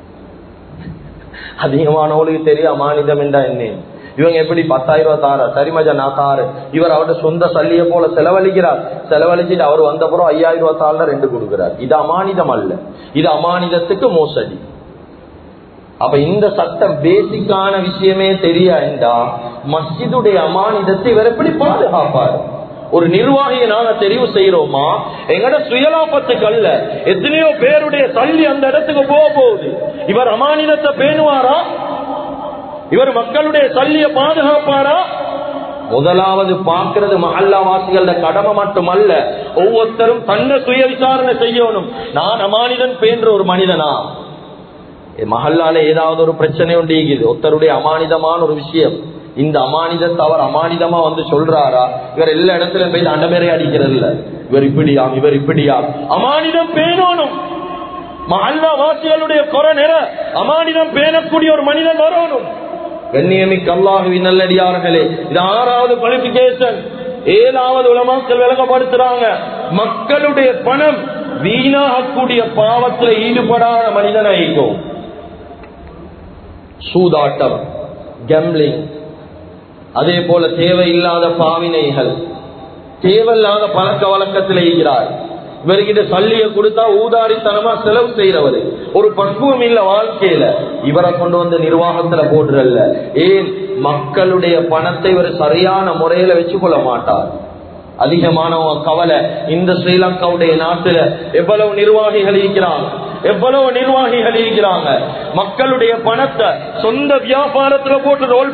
அதிகமானவங்களுக்கு தெரியும் அமானிதம் என்றா என்ன. இவங்க எப்படி 10,000 ரூபாய் தார, சரி மஜா நான் தாரு, இவர் அவருடைய சொந்த சல்லிய போல செலவழிக்கிறார். செலவழிச்சுட்டு அவர் வந்தப்புறம் 5,000 ரூபாய் தாள்ல 2 கொடுக்கிறார். இது அமானிதம் அல்ல, இது அமானிதத்துக்கு மோசடி. அப்ப இந்த சட்டம் பேசிக்கான விஷயமே தெரியா, மஸ்ஜிதுடைய அமானிதத்தை இவர் எப்படி பாதுகாப்பார்? ஒரு நிர்வாகியை நாங்க தெரிவு செய்யறோமா, எங்கட சுயலாபத்துக்கு அல்ல. எத்தனையோ பேருடைய சல்லி அந்த இடத்துக்கு போகுது. இவர் அமானிதத்தை பேணுவாரா? இவர் மக்களுடைய சல்லிய பாதுகாப்பாரா? முதலாவது பார்க்கிறது மஹல்லா வாசிகளோட கடமை மட்டுமல்ல, ஒவ்வொருத்தரும் தன்னை சுய விசாரணை செய்யணும். நான் அமானிதன் பேன்ற ஒரு மனிதனா? மஹல்லால ஏதாவது ஒரு பிரச்சனை உண்டு, ஒருத்தருடைய அமானிதமான ஒரு விஷயம், இந்த அமானிதத்தை அவர் அமானிதமா சொல்றாரா? இவர் எல்லா இடத்துல போய் அண்டமேரை அடிக்கிறது இல்ல, இவர் இப்படியாம் இவர் இப்படியாம். அமானிதம் பேணணும். மஹல்லா வாசிகளுடைய குறை நிற அமானிதம் பேணக்கூடிய ஒரு மனிதன் வரணும். கண்ணியமிக்க அல்லாஹ்வின் நல்லடியார்களே, இது 6வது குவாலிபிகேஷன். 7வது உலமாக்கள் விளங்கப்படுத்துறாங்க, மக்களுடைய பணம் வீணாகக்கூடிய பாவத்தில் ஈடுபடாத மனிதனாயிக்கும். சூதாட்டம், கேம்பிளிங், அதே போல தேவையில்லாத பாவினைகள், தேவையில்லாத பழக்க வழக்கத்தில் இருக்கிறார். இவர்கிட்ட சல்லிய கொடுத்தா ஊதாரித்தனமா செலவு செய்யறவரு, ஒரு பக்குவம் இல்ல வாழ்க்கையில, இவரை கொண்டு நிர்வாகத்துல போடுறல்ல. ஏன்? மக்களுடைய பணத்தை இவர் சரியான முறையில வச்சுக்கொள்ள மாட்டார். அதிகமான கவலை, இந்த ஸ்ரீலங்காவுடைய நாட்டுல எவ்வளவு நிர்வாகிகள் இருக்கிறாங்க, மக்களுடைய பணத்தை சொந்த வியாபாரத்துல போட்டு ரோல்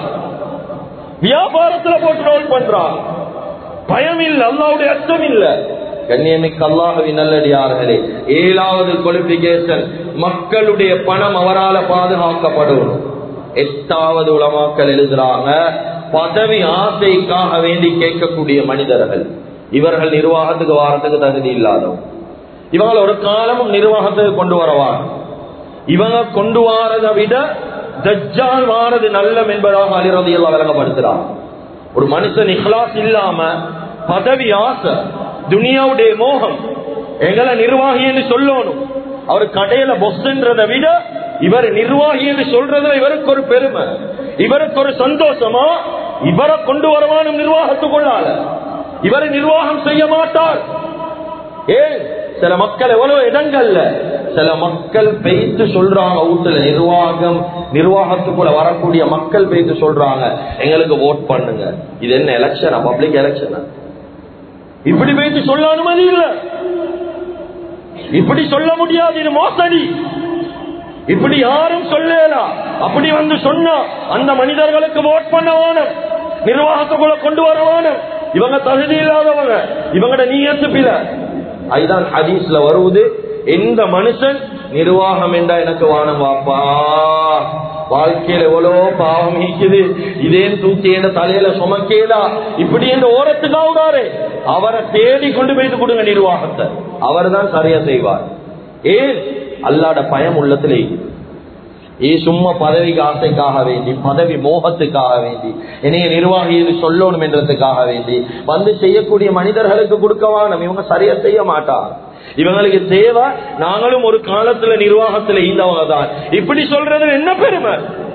பண்றாங்க. பயம் இல்ல, அல்லாஹ்வுடைய அச்சம் இல்ல. கண்ணியமிக்க அல்லாஹ்வின் நல்லடியார்களே, 7வது குவாலிபிகேஷன், மக்களுடைய பணம் அவரால் பாதுகாக்கப்படும். 8வது உலமாக்கள் எழுதுறாங்க, பதவி ஆசைக்காக வேண்டி கேட்கக்கூடிய மனிதர்கள், இவர்கள் நிர்வாகத்துக்கு வாரத்துக்கு தகுதி இல்லாதவங்க. இவங்க ஒரு காலமும் நிர்வாகத்துக்கு கொண்டு வரவாங்க. இவங்க கொண்டு வாரதை விட தஜ்ஜால் வாரது நல்லம் என்பதாக அலி ரலியல்லாஹு அன்ஹு விளங்கப்படுத்துறாங்க. ஒரு மனுஷன் இஹ்லாஸ் இல்லாம பதவி ஆசை, துனியாவுடைய மோகம், எங்களை நிர்வாகி என்று சொல்லணும். அவர் கடையில பொஸ்ன்றதை விட இவர் நிர்வாகி என்று சொல்றதுல இவருக்கு ஒரு பெருமை, இவருக்கு ஒரு சந்தோஷமா, இவரை கொண்டு வரவானும் நிர்வாகத்துக்குள்ளால, இவரை நிர்வாகம் செய்ய மாட்டார். ஏன்? சில மக்கள் எவ்வளவு இடங்கள்ல சில மக்கள் பெய்து சொல்றாங்க, வீட்டுல நிர்வாகத்துக்குள்ள வரக்கூடிய மக்கள் பெய்து சொல்றாங்க, எங்களுக்கு ஓட் பண்ணுங்க. இது என்ன எலெக்ஷனா? பப்ளிக் எலெக்ஷனா? இப்படி பேசி சொல்ல அனுமதி இல்ல, இப்படி சொல்ல முடியாது, இது மோசடி. இப்படி யாரும் சொல்லலாம். அப்படி சொன்னா அந்த மனிதர்களுக்கு ஓட் பண்ண வேணும், நிர்வாகத்துக்குள்ள கொண்டு வர வேணும். இவங்க தகுதி இல்லாதவங்க, இவங்கட நீயத்து பிழை. அதுதான் ஹதீஸ்ல வருவது, எந்த மனுஷன் நிர்வாகம் என்றா எனக்கு வானம் வாப்பா, வாழ்க்கையில எவ்வளவு பாவம் இருக்குது, இதே தூக்கி என்ற தலையில சுமக்கேலா இப்படி என்ற ஓரத்துக்காக அவரை தேடி கொண்டு போய் கொடுங்க நிர்வாகத்தை, அவர் தான் சரியா செய்வார். ஏன்? அல்லாஹ்வுடைய பயம் உள்ளத்திலே. சும்மா பதவிக்கு ஆசைக்காக வேண்டி, பதவி மோகத்துக்காக வேண்டி, என்னைய நிர்வாகி சொல்லணும் என்றதுக்காக வேண்டி வந்து செய்யக்கூடிய மனிதர்களுக்கு கொடுக்கவானம். இவங்க சரியா செய்ய மாட்டாங்க. இவங்களுக்கு தேவை நாங்களும் ஒரு காலத்துல நிர்வாகத்துல இருந்தவங்க தான். இப்படி சொல்றதுல என்ன பெருமை?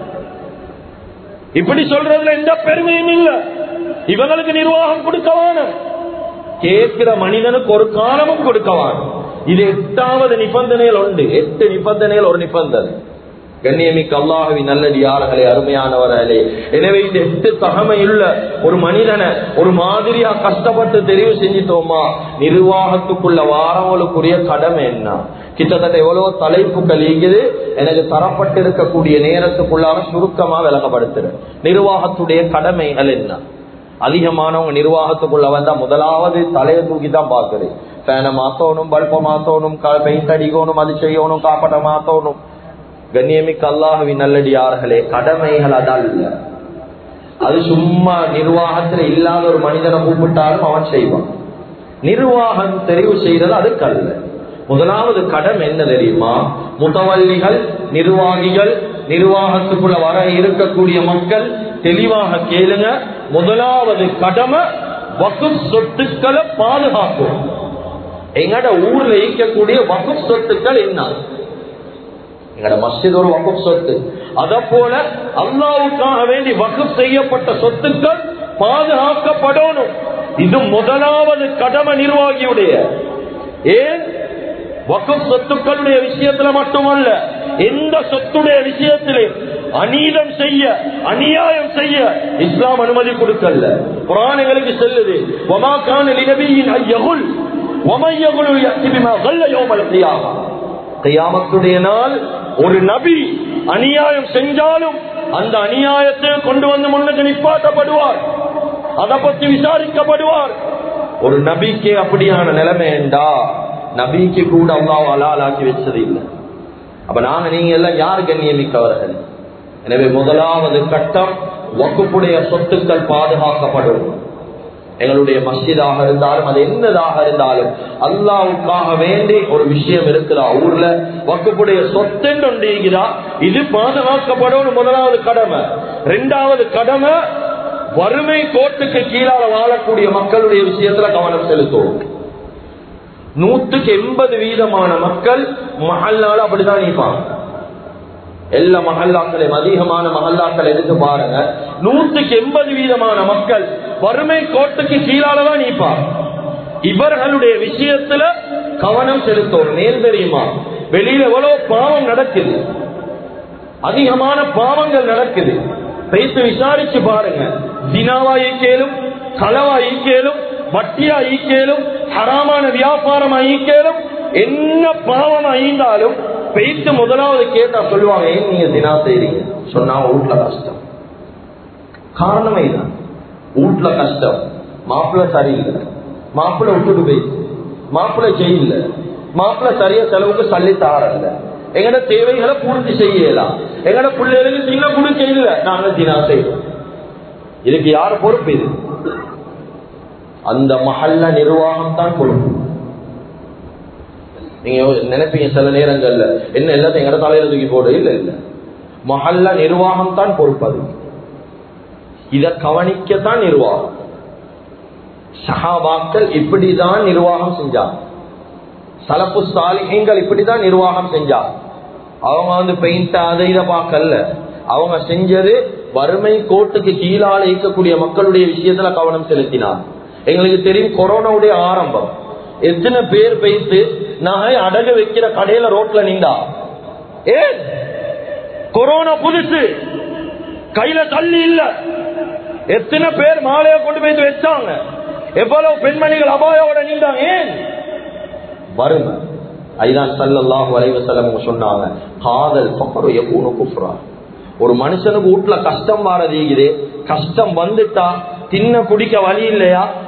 இப்படி சொல்றதுல எந்த பெருமையும் இல்ல. இவங்களுக்கு நிர்வாகம் கொடுக்கவானம். கேட்கிற மனிதனுக்கு ஒரு காலமும் கொடுக்கவானம். இது 8வது நிபந்தனையில் உண்டு. 8 நிபந்தனையில் ஒரு நிபந்தனை. கண்ணியமிக்க அல்லாஹ்வின் நல்லடியார்களே, அருமையானவர்களே, எனவே இந்த 8 தகமையுள்ள ஒரு மனிதனை ஒரு மாதிரியா கஷ்டப்பட்டு தெரிவு செஞ்சிட்டோமா, நிர்வாகத்துக்குள்ள வாரவங்களுக்குரிய கடமை என்ன? கிட்டத்தட்ட எவ்வளவு தலைப்புகள் இருக்குது, எனக்கு தரப்பட்டிருக்கக்கூடிய நேரத்துக்குள்ளாக சுருக்கமா விளங்கப்படுத்துறேன். நிர்வாகத்துடைய கடமைகள் என்ன? அதிகமானவங்க நிர்வாகத்துக்குள்ள வந்தா முதலாவது தலையை தூக்கி தான் பாக்குறது. ஃபேனை மாத்தணும், பல்பை மாத்தணும், பெயிண்ட் அடிக்கணும், அது செய்யணும், காப்பட்டை மாத்தணும். கண்ணியமிக்க அல்லாஹ்வின் நல்லடியார்களே, கடமைகள் அதல்ல. அது சும்மா நிர்வாகத்தில் இல்லாத ஒரு மனிதனை கூப்பிட்டாலும் அவன் செய்வான். நிர்வாகம் தெரிவு செய்யறது அதுக்கல்ல. முதலாவது கடமை என்ன தெரியுமா? முத்தவல்லிகள், நிர்வாகிகள், நிர்வாகத்துக்குள்ள வர இருக்கக்கூடிய மக்கள் தெளிவாக கேளுங்க. முதலாவது கடமை வக்ஃப் சொத்துக்களை பாதுகாக்கும். எங்கட ஊர்ல இருக்கக்கூடிய வக்ஃப் சொத்துக்கள் என்ன? எங்கட மஸ்ஜித் ஒரு வக்ஃப் சொத்து. அத போல அல்லாஹ்வுக்காக வேண்டி வக்ஃப் செய்யப்பட்ட சொத்துக்கள் பாதுகாக்கப்படணும். இது முதலாவது கடமை நிர்வாகியுடைய. ஏன்? வக்ஃப் சொத்துக்களுடைய விஷயத்துல மட்டுமல்ல, எந்த சொத்துடைய விஷயத்திலே அநீதம் செய்ய, அநியாயம் செய்ய இஸ்லாம் அனுமதி கொடுக்கல. குர்ஆன் எங்களுக்கு சொல்லுது, வமா கான லிநபியின் அய்யகுல் வமன் யகுல் யஅதி பிமா கல்ல யௌமல் கியாமா. கியாமத்துடைய நாள் ஒரு நபி அநியாயம் செஞ்சாலும் அந்த அநியாயத்தை கொண்டு வந்து முன்னுக்கு நிப்பாட்டப்படுவார், அதை பற்றி விசாரிக்கப்படுவார். ஒரு நபிக்கு அப்படியான நிலைமை என்றா நபிக்கு கூட அல்லாஹ் ஹலாலாக்கி வச்சது இல்லை. அப்ப நாங்க நீங்க எல்லாம் யாரு கண்ணியமிக்கவர்கள்? எனவே முதலாவது கட்டம் வக்ஃபுடைய சொத்துக்கள் பாதுகாக்கப்படும். எங்களுடைய மஸ்ஜிதாக இருந்தாலும் அது என்னதாக இருந்தாலும் அல்லாஹ்வுக்காக வேண்டி ஒரு விஷயம் இருக்குதா, ஊர்ல வக்ஃபுடைய சொத்து ஒன்று இருக்குதா, இது பாதுகாக்கப்படும். முதலாவது கடமை. 2வது கடமை, வறுமை கோட்டுக்கு கீழால வாழக்கூடிய மக்களுடைய விஷயத்துல கவனம் செலுத்துவோம். 180% மக்கள் மஹல்லால அப்படிதான் இருப்பாங்க. எல்லா மஹல்லாக்களையும் அதிகமான மஹல்லாக்கள் எடுத்து பாருங்க, 180% மக்கள் வறுமை கோட்டுக்கு கீழாலதான் நீப்பாங்க. இவர்களுடைய விஷயத்துல கவனம் செலுத்தும். மேல் தெரியுமா, வெளியில எவ்வளவு பாவம் நடக்குது, அதிகமான பாவங்கள் நடக்குது. பேசி விசாரிச்சு பாருங்க. தினாவா ஈக்கேலும், களவா ஈக்கேலும், வட்டியா ஈக்கேலும், ஹராமான வியாபாரம் ஈக்கேலும், என்ன பாவம் ஈந்தாலும் பேச்சு முதலாவது கேட்டா சொல்லுவாங்க, ஏன் நீங்க தினா செய்றீங்க? சொன்னா வீட்டுல கஷ்டம். காரணமே தான், வீட்டுல கஷ்டம். மாப்பிள்ள சரியில்லை, மாப்பிள்ள விட்டுட்டு போயிடுச்சு, மாப்பிள்ள செய்யல, மாப்பிள்ள சரியா செலவுக்கு சல்லி தாரல, எங்கட தேவைகளை பூர்த்தி செய்யலாம், எங்கட பிள்ளைகளுக்கு தின கொடுக்க இல்ல, நாங்க தினா செய்வோம். இதுக்கு யார் பொறுப்பு? இது அந்த மஹல்ல நிர்வாகம் தான் பொறுப்பு. நீங்க நினைப்பீங்க சில நேரங்கள்ல, என்ன எல்லாத்தையும் எங்கட தலையில தூக்கி போடு. இல்ல இல்ல, மஹல்ல நிர்வாகம் தான் பொறுப்பது. இத கவனிக்கத்தான் நிர்வாகம். சஹாபாக்கள் இப்படிதான் நிர்வாகம் செஞ்சாங்க, சலப்பு சாலிஹீன்கள் இப்படிதான் நிர்வாகம் செஞ்சாங்க. அவங்க வந்து பெயிண்ட் அதை இதை பார்க்கல, அவங்க செஞ்சது வறுமை கோட்டுக்கு கீழால இருக்கக்கூடிய மக்களுடைய விஷயத்துல கவனம் செலுத்தினார். எங்களுக்கு தெரியும், கொரோனாவுடைய ஆரம்பம் எத்தனை பேர் வைத்து நகை அடகு வைக்கிற கடையில ரோட்ல நின்றா. ஏன்? கொரோனா புதுசு, கையில தள்ளி இல்ல. எத்தனை பேர் மாலையை கொண்டு போய் வச்சாங்க, எவ்வளவு பெண்மணிகள் அபாயோட நின்றாங்க. ஏன்? வறுமை. ஐதான் ஸல்லல்லாஹு அலைஹி வஸல்லம் சொன்னாங்க, காதல் ஃபக்ரு யகூனு குஃப்ரா. ஒரு மனுஷனுக்கு வீட்டுல கஷ்டம் வாரதீங்குது, கஷ்டம் வந்துட்டா தின்ன குடிக்க வழி இல்லையா,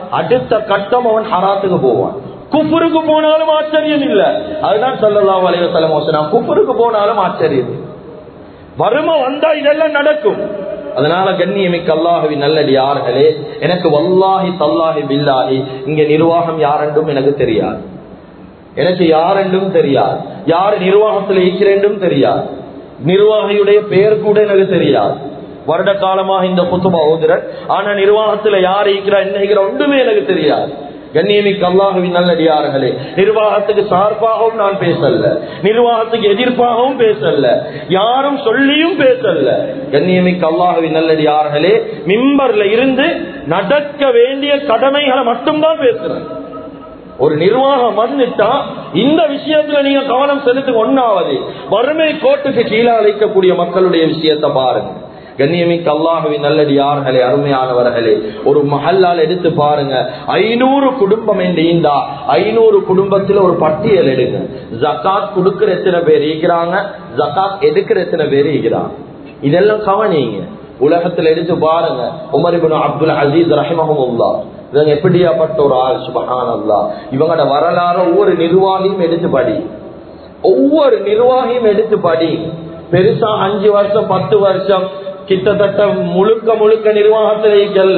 அடுத்த கட்டம் அவன் ஹராத்துக்கு போவான். குஃபருக்கு போனாலும் ஆச்சரியம் இல்ல. அதுதான் ஸல்லல்லாஹு அலைஹி வஸல்லம் சொன்னாங்க, குஃபருக்கு போனாலும் ஆச்சரியம். வறுமை வந்தா இதெல்லாம் நடக்கும். அதனால கண்ணியமிக்க அல்லாஹ்வின் நல்லடியார்களே, எனக்கு வல்லாஹி தல்லாஹி பில்லாஹி இங்க நிர்வாகம் யாரென்றும் எனக்கு தெரியாது. எனக்கு யாரென்றும் தெரியாது. யார் நிர்வாகத்தில் இருக்கிறேன்றும் தெரியாது. நிர்வாகியுடைய பெயர் கூட எனக்கு தெரியாது. வருட காலமாக இந்த குத்துபா ஓதுறேன். ஆனா நிர்வாகத்துல யார் இருக்கிறா என்ன இருக்கிற ஒன்றுமே எனக்கு தெரியாது. கண்ணியமிக்க அல்லாஹ்வின் நல்லடியார்களே, நிர்வாகத்துக்கு சார்பாகவும் நான் பேசல, நிர்வாகத்துக்கு எதிர்ப்பாகவும் பேசல, யாரும் சொல்லியும் பேசல. கண்ணியமிக்க அல்லாஹ்வின் நல்லடியார்களே, மிம்பர்ல இருந்து நடக்க வேண்டிய கடமைகளை மட்டும்தான் பேசுறேன். ஒரு நிர்வாகம் வந்துட்டா இந்த விஷயத்துல நீங்க கவனம் செலுத்த ஒண்ணாவது வறுமை கோட்டுக்கு கீழே அழைக்கக்கூடிய மக்களுடைய விஷயத்தை பாருங்க. கண்ணியமிக்க அல்லாஹ்வின் நல்லடியார்களே, அருமையானவர்களே, ஒரு மஹல்லால் எடுத்து பாருங்க. 500 குடும்பம் என்றா 500 குடும்பத்துல ஒரு பட்டியல் எடுங்க. ஜகாத் கொடுக்கிற எத்தனை பேர் இருக்கிறாங்க, ஜகாத் எடுக்கிற எத்தனை பேர் இருக்கிறாங்க, இதெல்லாம் கவனிங்க. உலகத்துல எடுத்து பாருங்க. உமர் இப்னு அப்துல் அசீஸ் ரஹிமஹுல்லாஹ், இவங்க எப்படியாப்பட்ட ஒரு ஆள், சுப்ஹானல்லாஹ். இவங்களோட வரலாறு ஒவ்வொரு நிர்வாகியும் எடுத்து படி, ஒவ்வொரு நிர்வாகியும் எடுத்து படி. பெருசா 5 வருஷம் 10 வருஷம் கிட்டத்தட்ட முழுக்க முழுக்க நிர்வாகத்தில்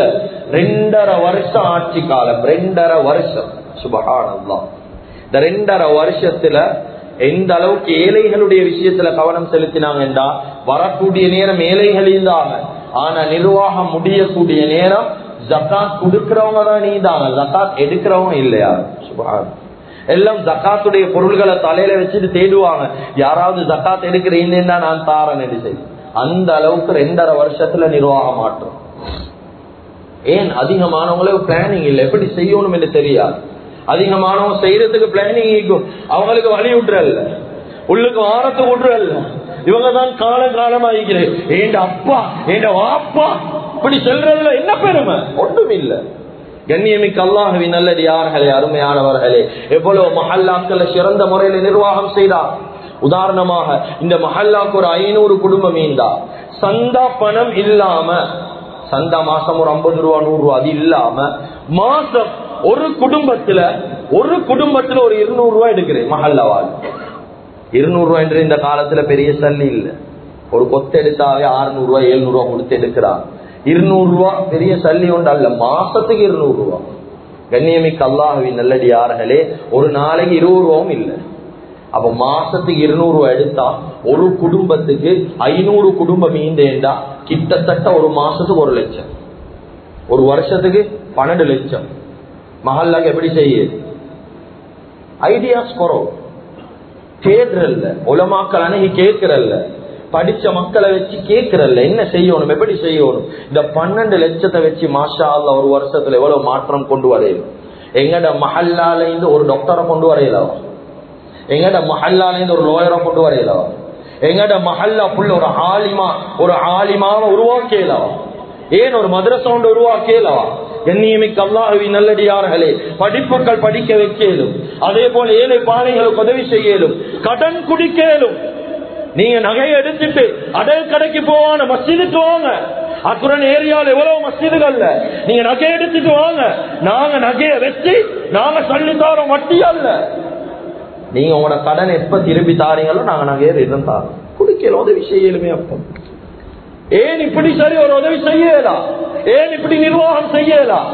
2.5 வருஷம் ஆட்சி காலம், 2.5 வருஷம். சுப்ஹானல்லாஹ். இந்த 2.5 வருஷத்துல எந்த அளவுக்கு ஏழைகளுடைய விஷயத்துல கவனம் செலுத்தினாங்கன்றா, வரக்கூடிய நேரம் ஏழைகள் இருந்தாங்க, ஆனா நிர்வாகம் முடியக்கூடிய நேரம் ஜகாத் கொடுக்கிறவங்க தான் நீதாங்க, ஜகாத் எடுக்கிறவங்க இல்லையா. சுப்ஹான். எல்லாம் ஜகாத்துடைய பொருள்களை தலையில வச்சுட்டு தேடுவாங்க, யாராவது ஜகாத் எடுக்கிறீங்கன்னா நான் தாரன் என்று சொல்லி. அந்த அளவுக்கு 2.5 வருஷத்துல நிர்வாக மாற்றம். ஏன்? அதிகமானவங்களுக்கு பிளானிங் இல்லை, எப்படி செய்யணும் என்று தெரியாது. அதிகமானவங்க செய்யறதுக்கு பிளானிங் இருக்கும், அவங்களுக்கு வழி விட்டுறல்ல, உள்ளுக்கு வாரத்தை விட்டுறல்ல. இவங்க தான் காலமா இருக்கிறேன், ஏண்ட அப்பா ஏண்ட வாப்பா இப்படி சொல்றதுல என்ன பெருமை? ஒன்றும் இல்லை. கண்ணியமிக்க அல்லாஹ்வின் நல்லடியார்களே, அருமையானவர்களே, எவ்வளவு மஹல்லாக்களை சிறந்த முறையில் நிர்வாகம் செய்தார். உதாரணமாக இந்த மஹல்லாக்கு ஒரு 500 குடும்பம் மீண்டா, சந்தா பணம் இல்லாம, சந்தா மாசம் ஒரு 50 ரூபா 100 ரூபா அது இல்லாம மாசம் ஒரு குடும்பத்துல ஒரு 200 ரூபாய் எடுக்கிறேன் மஹல்லாவால். 200 ரூபாய் என்று இந்த காலத்துல பெரிய சல்லி இல்ல. ஒரு கொத்து எடுத்தாவே 600 ரூபாய் 700 ரூபாய் கொடுத்து எடுக்கிறான். 200 ரூபாய் பெரிய சல்லி ஒன்று அல்ல, மாசத்துக்கு 200 ரூபாய். கண்ணியமிக்க அல்லாஹ்வின் நல்லடியார்களே, ஒரு நாளைக்கு 20 ரூபாயும் இல்லை. அப்ப மாசத்துக்கு 200 ரூபாய் எடுத்தா ஒரு குடும்பத்துக்கு 500 குடும்பம் மீண்டேண்டா கிட்டத்தட்ட ஒரு மாசத்துக்கு 1 லட்சம், ஒரு வருஷத்துக்கு 12 லட்சம். மஹல்லாக்கு எப்படி செய்ய ஐடியாஸ் குறவு, கேட்கறல்ல, உலமாக்கள் அணுகி கேட்கறல்ல, படிச்ச மக்களை வச்சு கேட்கறல்ல, என்ன செய்யணும் எப்படி செய்யணும். இந்த 12 லட்சத்தை வச்சு மாஷா அல்லாஹ் ஒரு வருஷத்துல எவ்வளவு மாற்றம் கொண்டு வரையலாம். எங்கட மஹல்லால இருந்து ஒரு டாக்டரை கொண்டு வரையலாம், எங்கட மஹல்லால இருந்து ஒரு லோயரை கொண்டு வரையலாம், எங்கட மஹல்லா புள்ள ஒரு ஆலிமாவை உருவாக்கலாம், ஏன் ஒரு மதரசா ஒன்று உருவாக்கலாம். கண்ணியமிக்க அல்லாஹ்வின் நல்லடியார்களே, படிப்புகள் படிக்க வைக்கலும், அதே போல ஏழை பாலைகளுக்கு உதவி செய்யலும், கடன் குடிக்கலும். நீங்க நகையை எடுத்துட்டு அடல் கடைக்கு போவான மஸ்ஜிதுக்கு வாங்க. அக்குரன் ஏரியாவில் எவ்வளவு மஸ்ஜிதுகள்ல நீங்க நகை எடுத்துட்டு வாங்க, நாங்க நகையை வச்சு நாங்க சொல்லித்தாரோம், வட்டி அல்ல. நீங்க உங்களோட கடன் எப்ப திருப்பி தாரீங்களோ நாங்க நகையை ரிட்டர்ன் தாரோம். குடிக்கல உதவி செய்யலுமே. அப்போ ஏன் இப்படி சரி ஒரு உதவி செய்யலாம், ஏன் இப்படி நிர்வாகம் செய்யலாம்?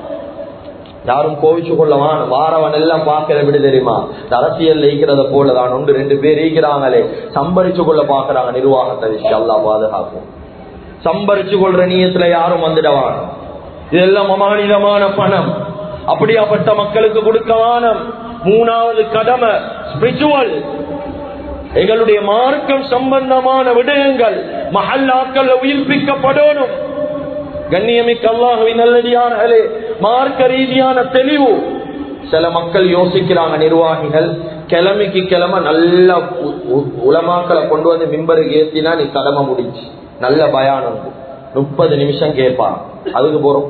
யாரும் கோவிச்சு கொள்ளவான், வாரவன் எல்லாம் பார்க்கிற எப்படி தெரியுமா, அரசியல் இருக்கிறத போலதான் 1-2 பேர் இருக்கிறாங்களே சம்பரிச்சு கொள்ள பாக்குறாங்க நிர்வாகத்தை விஷயம். அல்லாஹ் பாதுகாக்கும். சம்பரிச்சு கொள்ற நீயத்துல யாரும் வந்துடவான். இதெல்லாம் அமானிதமான பணம், அப்படியாப்பட்ட மக்களுக்கு கொடுக்கவான. 3வது கடமை ஸ்பிரிச்சுவல், எங்களுடைய மார்க்கம் சம்பந்தமான விடயங்கள் மஹல்லாக்கள் உயிர்ப்பிக்கப்படணும். கண்ணியமிக்க அல்லாஹ்வின் நல்லடியார்களே, மார்க்க ரீதியான தெளிவு. சில மக்கள் யோசிக்கிறாங்க, நிர்வாகிகள் கிழமைக்கு கிழமை நல்ல உலமாக்களை கொண்டு வந்து மிம்பருக்கு ஏத்தினா நீ கடமை முடிச்சு, நல்ல பயானம் 30 நிமிஷம் கேட்பான், அதுக்கு போறோம்.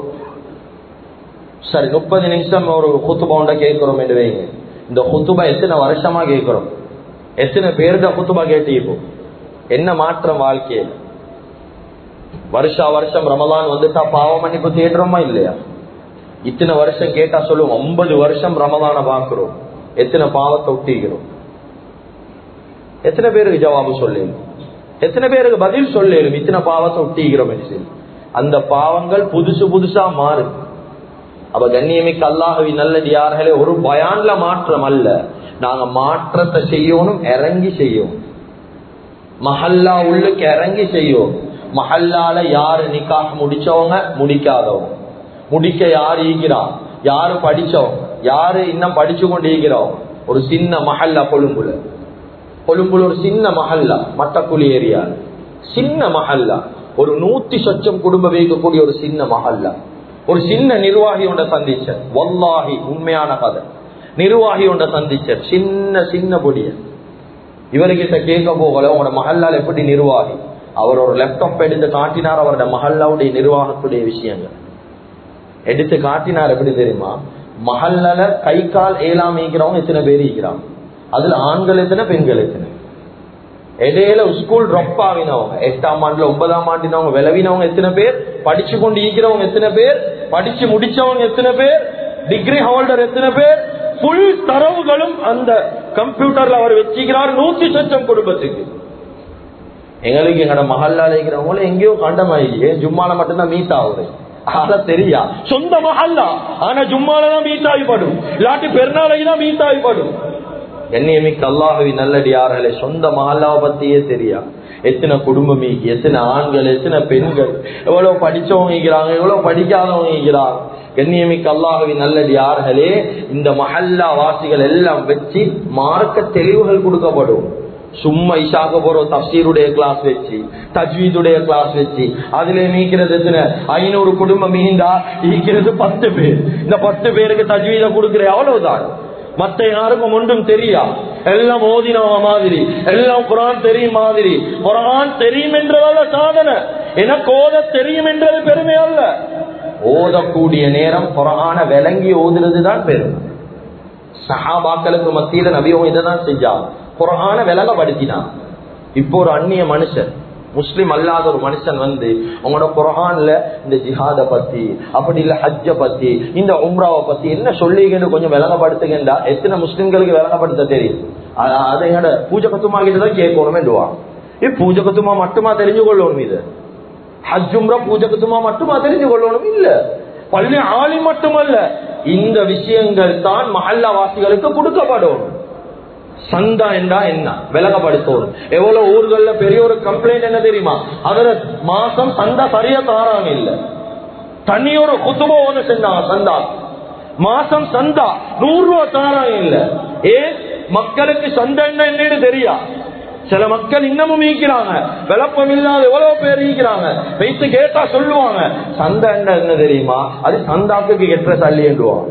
சரி 30 நிமிஷம் ஒரு குத்துபா கேட்கிறோம் என்று வைங்க. இந்த குத்துபா எத்தனை வருஷமா கேட்கிறோம், எத்தனை பேருக்க குத்துபா கேட்டு என்ன மாற்றம் வாழ்க்கையில்? வருஷா வருஷம் ரமலான் வந்துட்டா பாவ மன்னிப்பு தேடுறோமா இல்லையா? இத்தனை வருஷம் கேட்டா சொல்லுவோம் 50 வருஷம் ரமதான பாக்குறோம், எத்தனை பாவத்தை ஒட்டிக்கிறோம்? எத்தனை பேருக்கு ஜவாபு சொல்லும்? எத்தனை பேருக்கு பதில் சொல்லும்? இத்தனை பாவத்தை ஒட்டிக்கிறோம் என்று. அந்த பாவங்கள் புதுசு புதுசா மாறு. அப்ப கண்ணியமிக்க அல்லாஹ்வின் நல்லடியார்களே, ஒரு பயான்ல மாற்றம் அல்ல, நாங்க மாற்றத்தை செய்யணும், இறங்கி செய்யும். மஹல்லா உள்ளுக்கு இறங்கி செய்யும். மஹல்லால யாரு நிக்காஹ் முடிச்சவங்க, முடிக்காதவங்க, முடிக்க யாரு ஈக்கிறான், யாரு படிச்சவங்க, யாரு இன்னும் படிச்சு கொண்டு ஈக்கிறோம். ஒரு சின்ன மஹல்லா கொழும்புல ஒரு சின்ன மஹல்லா, மட்டக்குழி ஏரியா சின்ன மஹல்லா, ஒரு 100 சொச்சம் குடும்பம் வைக்கக்கூடிய ஒரு சின்ன மஹல்லா. ஒரு சின்ன நிர்வாகி ஒன்றை சந்திச்ச, வல்லாஹி உண்மையான கதை, நிர்வாகி ஒன்றை சந்திச்ச, சின்ன பொடிய. இவர்கிட்ட கேட்க போகல, உங்களோட மஹல்லால் எப்படி நிர்வாகி? அவர் ஒரு லேப்டாப் எடுத்து காட்டினார், அவரோட மஹல்லாவுடைய நிர்வாகத்துடைய விஷயங்கள் எடுத்து காட்டினார். எப்படி தெரியுமா? மஹல்லால கை கால் ஏலாம் ஈக்கிறவங்க எத்தனை பேர் ஈக்கிறாங்க, அதுல ஆண்கள் எத்தனை, பெண்கள் எத்தனை, இடையில ஸ்கூல் ட்ராப் ஆகினவங்க, 8ஆம் ஆண்டுல 9ஆம் ஆண்டினவங்க, விளவினவங்க எத்தனை பேர், படிச்சு கொண்டு ஈக்கிறவங்க எத்தனை பேர், படிச்சு முடிச்சவங்க எத்தனை பேர், டிகிரி ஹோல்டர் எத்தனை பேர், புல் தரவுகளும் அந்த கம்ப்யூட்டர்ல அவர் வச்சுக்கிறார் 100 லட்சம் குடும்பத்துக்கு. எங்களுக்கு எங்கட மஹல்லால இருக்கிறவங்கள எங்கேயோ கண்டமாயிலே, ஜும்மால மட்டும்தான் மீட் ஆகுது. ஆனா தெரியா சொந்த மஹல்லா, ஆனா ஜும்மாலதான் மீட் ஆகிப்படும், இல்லாட்டி பெருநாளைக்கு தான் மீட் ஆகிப்படும். கண்ணியமிக்க அல்லாஹ்வின் நல்லடியார்களே, சொந்த மஹல்லாவை பத்தியே தெரியா. எத்தனை குடும்பம், எத்தனை ஆண்கள், எத்தனை பெண்கள், எவ்வளவு படிச்சவங்க இருக்கிறாங்க, எவ்வளவு படிக்காதவங்க இருக்கிறாங்க. கண்ணியமிக்க அல்லாஹ்வின் நல்லடியார்களே, இந்த மஹல்லா வாசிகள் எல்லாம் வச்சு மார்க்க தெளிவுகள் கொடுக்கப்படும். சும்மா இஷாக்க போற தஃசீருடைய கிளாஸ் வச்சு, தஜ்வீதுடைய கிளாஸ் வச்சு, அதுல நீக்கிறது எத்தனை, 500 குடும்பம் மீண்டா ஈக்கிறது 10 பேர். இந்த 10 பேருக்கு தஜ்வீத கொடுக்கிற அவ்வளவுதான். மத்த யாருக்கும் ஒன்றும் தெரியா, எல்லாம் ஓதினவங்க மாதிரி, எல்லாம் குர்ஆன் தெரியும் மாதிரி. குர்ஆன் தெரியும் என்றதால சாதனை, எனக்கு ஓத தெரியும் என்றது பெருமை அல்ல. ஓதக்கூடிய நேரம் குர்ஆனை விளங்கி ஓதுறதுதான் பெருமை. சஹாபாக்களுக்கு மத்தியில நபியும் இதைதான் செஞ்சாங்க, குர்ஆனை விளங்கப்படுத்தினான். இப்போ ஒரு அந்நிய மனுஷன், முஸ்லிம் அல்லாத ஒரு மனுஷன் வந்து உங்களோட குர்ஆன்ல இந்த ஜிஹாத பத்தி, அப்படி இல்ல ஹஜ்ஜ பத்தி, இந்த உம்ராவை பத்தி என்ன சொல்லிங்கன்னு கொஞ்சம் விளங்கப்படுத்துங்கண்டா எத்தனை முஸ்லிம்களுக்கு விளங்கப்படுத்த தெரியும்? அதை என்னோட பூஜை கத்துமா கிட்டதான் கேட்கணுமேடுவான். பூஜை கத்துமா மட்டுமா தெரிஞ்சு கொள்ளணும்? இது ஹஜ் உம்ரா பூஜை கத்துமா மட்டுமா தெரிஞ்சு கொள்ளணும்? இல்ல, பள்ளி ஆளி மட்டுமல்ல, இந்த விஷயங்கள் தான் மஹல்லா வாசிகளுக்கு கொடுக்கப்படும். சந்தா என்றா என்ன விளங்கப்படுத்தணும். எவ்வளவு ஊர்கள்ல பெரிய ஒரு கம்ப்ளைண்ட் என்ன தெரியுமா? அதுல மாசம் சந்தா சரியா தாராங்க இல்ல, தனியொரு குத்துபா ஒண்ணு செஞ்சாங்க, சந்தா மாசம் சந்தா 100 ரூபாய் தாராங்க இல்ல. ஏன்? மக்களுக்கு சந்தா என்னன்னு தெரியா. சில மக்கள் இன்னமும் ஈக்கிறாங்க, விளப்பம் இல்லாத எவ்வளவு பேர் ஈக்கிறாங்க. வைத்து கேட்டா சொல்லுவாங்க சந்தா என்ன தெரியுமா, அது சந்தாக்கு கெட்ட தள்ளி என்றுவாங்க.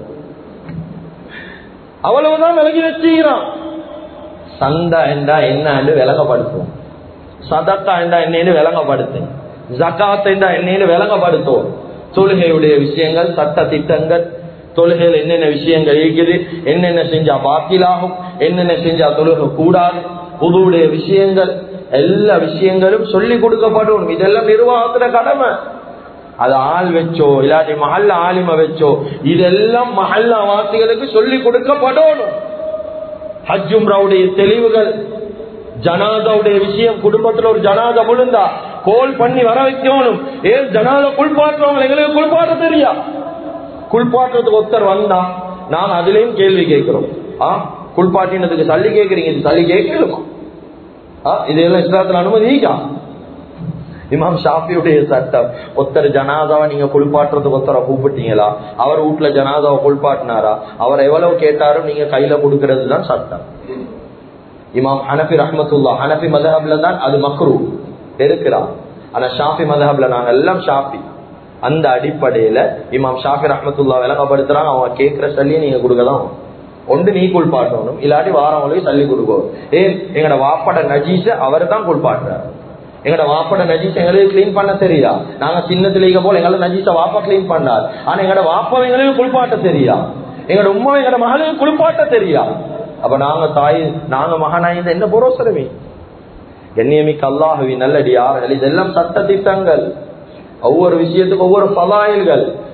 அவ்வளவுதான் விலகி வச்சுக்கிறான். சந்தா என்றா என்னன்னு விளங்கப்படுத்தும், சதக்கா என்றா என்னன்னு விளங்கப்படுத்தும், ஜகாத் என்றா என்னன்னு விளங்கப்படுத்தும். தொழுகையுடைய விஷயங்கள், சட்ட திட்டங்கள், தொழுகையில் என்னென்ன விஷயங்கள் இருக்குது, என்னென்ன செஞ்சா பாத்திலாகும், என்னென்ன செஞ்சா தொழுகை கூடாது, புதுவுடைய விஷயங்கள், எல்லா விஷயங்களும் சொல்லி கொடுக்கப்படும். இதெல்லாம் நிர்வாகத்துல கடமை. அது ஆள் வச்சோ இல்லாட்டி மஹல்லா ஆலிம வச்சோ, இதெல்லாம் மஹல்லா வாசிகளுக்கு சொல்லி கொடுக்கப்படணும். ஹஜ் உம்ராவுடைய தெளிவுகள், ஜனாதாவுடைய விஷயம், குடும்பத்துல ஒரு ஜனாதா விழுந்தா கோல் பண்ணி வர வைக்கணும். ஏன் ஜனாதா குளிப்பாட்டுறவங்க எங்களுக்கு குளிப்பாட்ட தெரியா? குளிப்பாட்டுறதுக்கு ஒருத்தர் வந்தா நாங்க அதுலயும் கேள்வி கேட்கிறோம். குளிப்பாட்டினதுக்கு சல்லி கேட்கறீங்க, சல்லி கேட்கலுமா? இதெல்லாம் இஸ்லாத்துல அனுமதிக்கா? இமாம் ஷாஃபியுடைய சட்டம், ஒருத்தர் ஜனாதாவை நீங்க குளிப்பாட்டுறதுக்கு ஒருத்தரை கூப்பிட்டீங்களா, அவர் வீட்டுல ஜனாதாவை குளிப்பாட்டினாரா, அவர் எவ்வளவு கேட்டாரும் நீங்க கையில கொடுக்கறது தான் சட்டம். இமாம் ஹனஃபி ரஹ்மத்துல்லாஹ், ஹனஃபி மதஹப்ல தான் அது மக்ரூ இருக்கிறார். ஆனா ஷாஃபி மதஹப்ல நாங்க எல்லாம் ஷாஃபி. அந்த அடிப்படையில இமாம் ஷாஃபி ரஹ்மத்துல்லாஹ் விளங்கப்படுத்துறாங்க, அவங்க கேட்கிற சல்லியை நீங்க கொடுக்கதான். ஒன்று நீ குளிப்பாட்டணும், இல்லாட்டி வாரவங்களுக்கு சல்லி கொடுக்கணும். ஏன்? எங்கட வாப்பட நஜீஸ அவர் தான் குளிப்பாட்டுறாரு. எங்கட வாப்பட நஜீஸ் எங்களுக்கு கிளீன் பண்ண தெரியா? நாங்க சின்னத்துல போல எங்களை நஜீஸ வாப்பா கிளீன் பண்ணார். ஆனா எங்கட வாப்பா எங்களுக்கு குளிப்பாட்ட தெரியா? எங்கட உம்மா எங்கட மகளுக்கு குளிப்பாட்ட தெரியா? அப்ப நாங்க தாய், நாங்க மகனாய் என்ன புரோசரமே? கண்ணியமிக்க அல்லாஹ்வின் நல்லடியார்களே, இதெல்லாம் சட்ட திட்டங்கள், ஒவ்வொரு விஷயத்துக்கு ஒவ்வொரு பலாயல்கள்.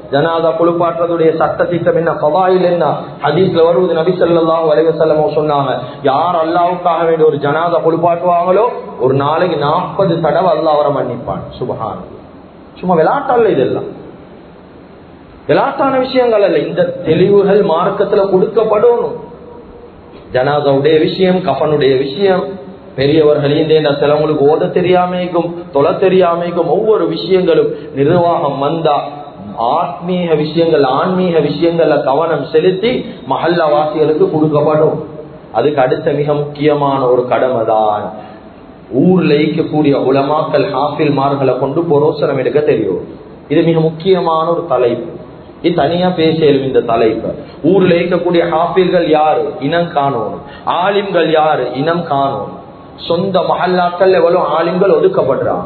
ஜனாதா குளிப்பாட்டுறதுடைய சட்ட திட்டம் என்ன, ஃபதாயில் என்ன, ஹதீஸ்ல வருவது நபி ஸல்லல்லாஹு அலைஹி வஸல்லம் சொன்னாங்க, யார் அல்லாஹ்வுக்காக வேண்டிய ஒரு ஜனாதா குளிப்பாட்டுவாங்களோ ஒரு நாளைக்கு 40 தடவை அல்லாஹ் அவரை மன்னிப்பான். சுப்ஹானல்லாஹ். சும்மா விளையாட்டல்ல, இதெல்லாம் விளையாட்டான விஷயங்கள் அல்ல. இந்த தெளிவுகள் மார்க்கத்துல கொடுக்கப்படணும். ஜனாதாவுடைய விஷயம், கஃபனுடைய விஷயம், பெரியவர்களையும் சிலவங்களுக்கு ஓத தெரியாமைக்கும் தொலை தெரியாமைக்கும் ஒவ்வொரு விஷயங்களும் நிர்வாகம் வந்தா ஆத்மீக விஷயங்கள் ஆன்மீக விஷயங்கள்ல கவனம் செலுத்தி மஹல்லாவாசிகளுக்கு கொடுக்கப்படும். அதுக்கு அடுத்த மிக முக்கியமான ஒரு கடமை தான் ஊர்ல இருக்கக்கூடிய உலமாக்கள் ஹாஃபில்மார்களை கொண்டு புரோசனம் எடுக்க தெரியும். இது மிக முக்கியமான ஒரு தலைப்பு. இது தனியா பேசலும். இந்த தலைப்பு ஊர்ல இருக்கக்கூடிய ஹாஃபில்கள் யாரு இனம் காணணும், ஆலிம்கள் யாரு இனம் காணணும். சொந்த மஹல்லாக்கள் எவ்வளவு ஆலிம்கள் ஒதுக்கப்படுறாங்க.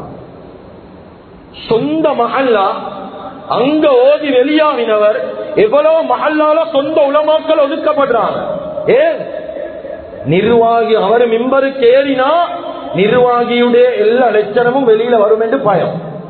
சொந்த மஹல்லா அங்க ஓதி வெளியாவினவர் எவ்வளவு மஹல்லால சொந்த உலமாக்கள் ஒதுக்கப்படுறாங்க. ஏன்? நிர்வாகி அவர் மிம்பருக்கு ஏறினா நிர்வாகியுடைய எல்லா லட்சணமும் வெளியில வரும் என்று பயம்.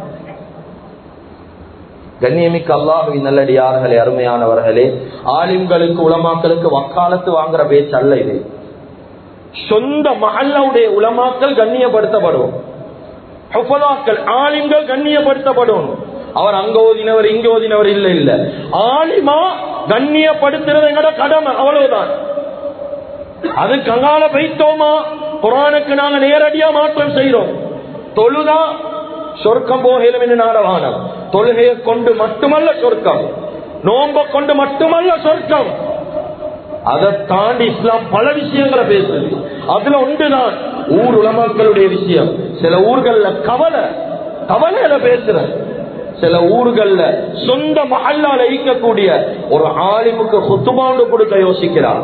கண்ணியமிக்க அல்லாஹ்வின் நல்லடியார்களே, அருமையானவர்களே, ஆலிம்களுக்கு உலமாக்களுக்கு வக்காலத்து வாங்குற பேச்சு அல்ல இது. சொந்த மஹல்லாவுடைய உலமாக்கள் கண்ணியப்படுத்தப்படும், ஹுஃபலாக்கள் ஆலிம்கள் கண்ணியப்படுத்தப்படும். அவர் அங்க ஓதினவர் இங்க ஓதினவர் இல்ல இல்ல, ஆலிமா கண்ணியப்படுத்துறது எங்கட கடமை, அவ்வளவுதான். அது கங்கால பைத்தோமா குர்ஆனுக்கு நாங்க நேரடியா மாற்றம் செய்யறோம். தொழுதா சொர்க்கம் போகலும் என்று நாடவானம். தொழுகையை கொண்டு மட்டுமல்ல சொர்க்கம், நோம்ப கொண்டு மட்டுமல்ல சொர்க்கம். அதை தாண்டி இஸ்லாம் பல விஷயங்களை பேசுது. அதுல ஒன்றுதான் ஊர் உலமாக்களுடைய விஷயம். சில ஊர்கள்ல கவலையில பேசுற, சில ஊர்கள்ல சொந்த மஹல்லால ஈக்கக்கூடிய ஒரு ஆலிமுக்கு குத்துபாண்டு கொடுக்க யோசிக்கிறார்.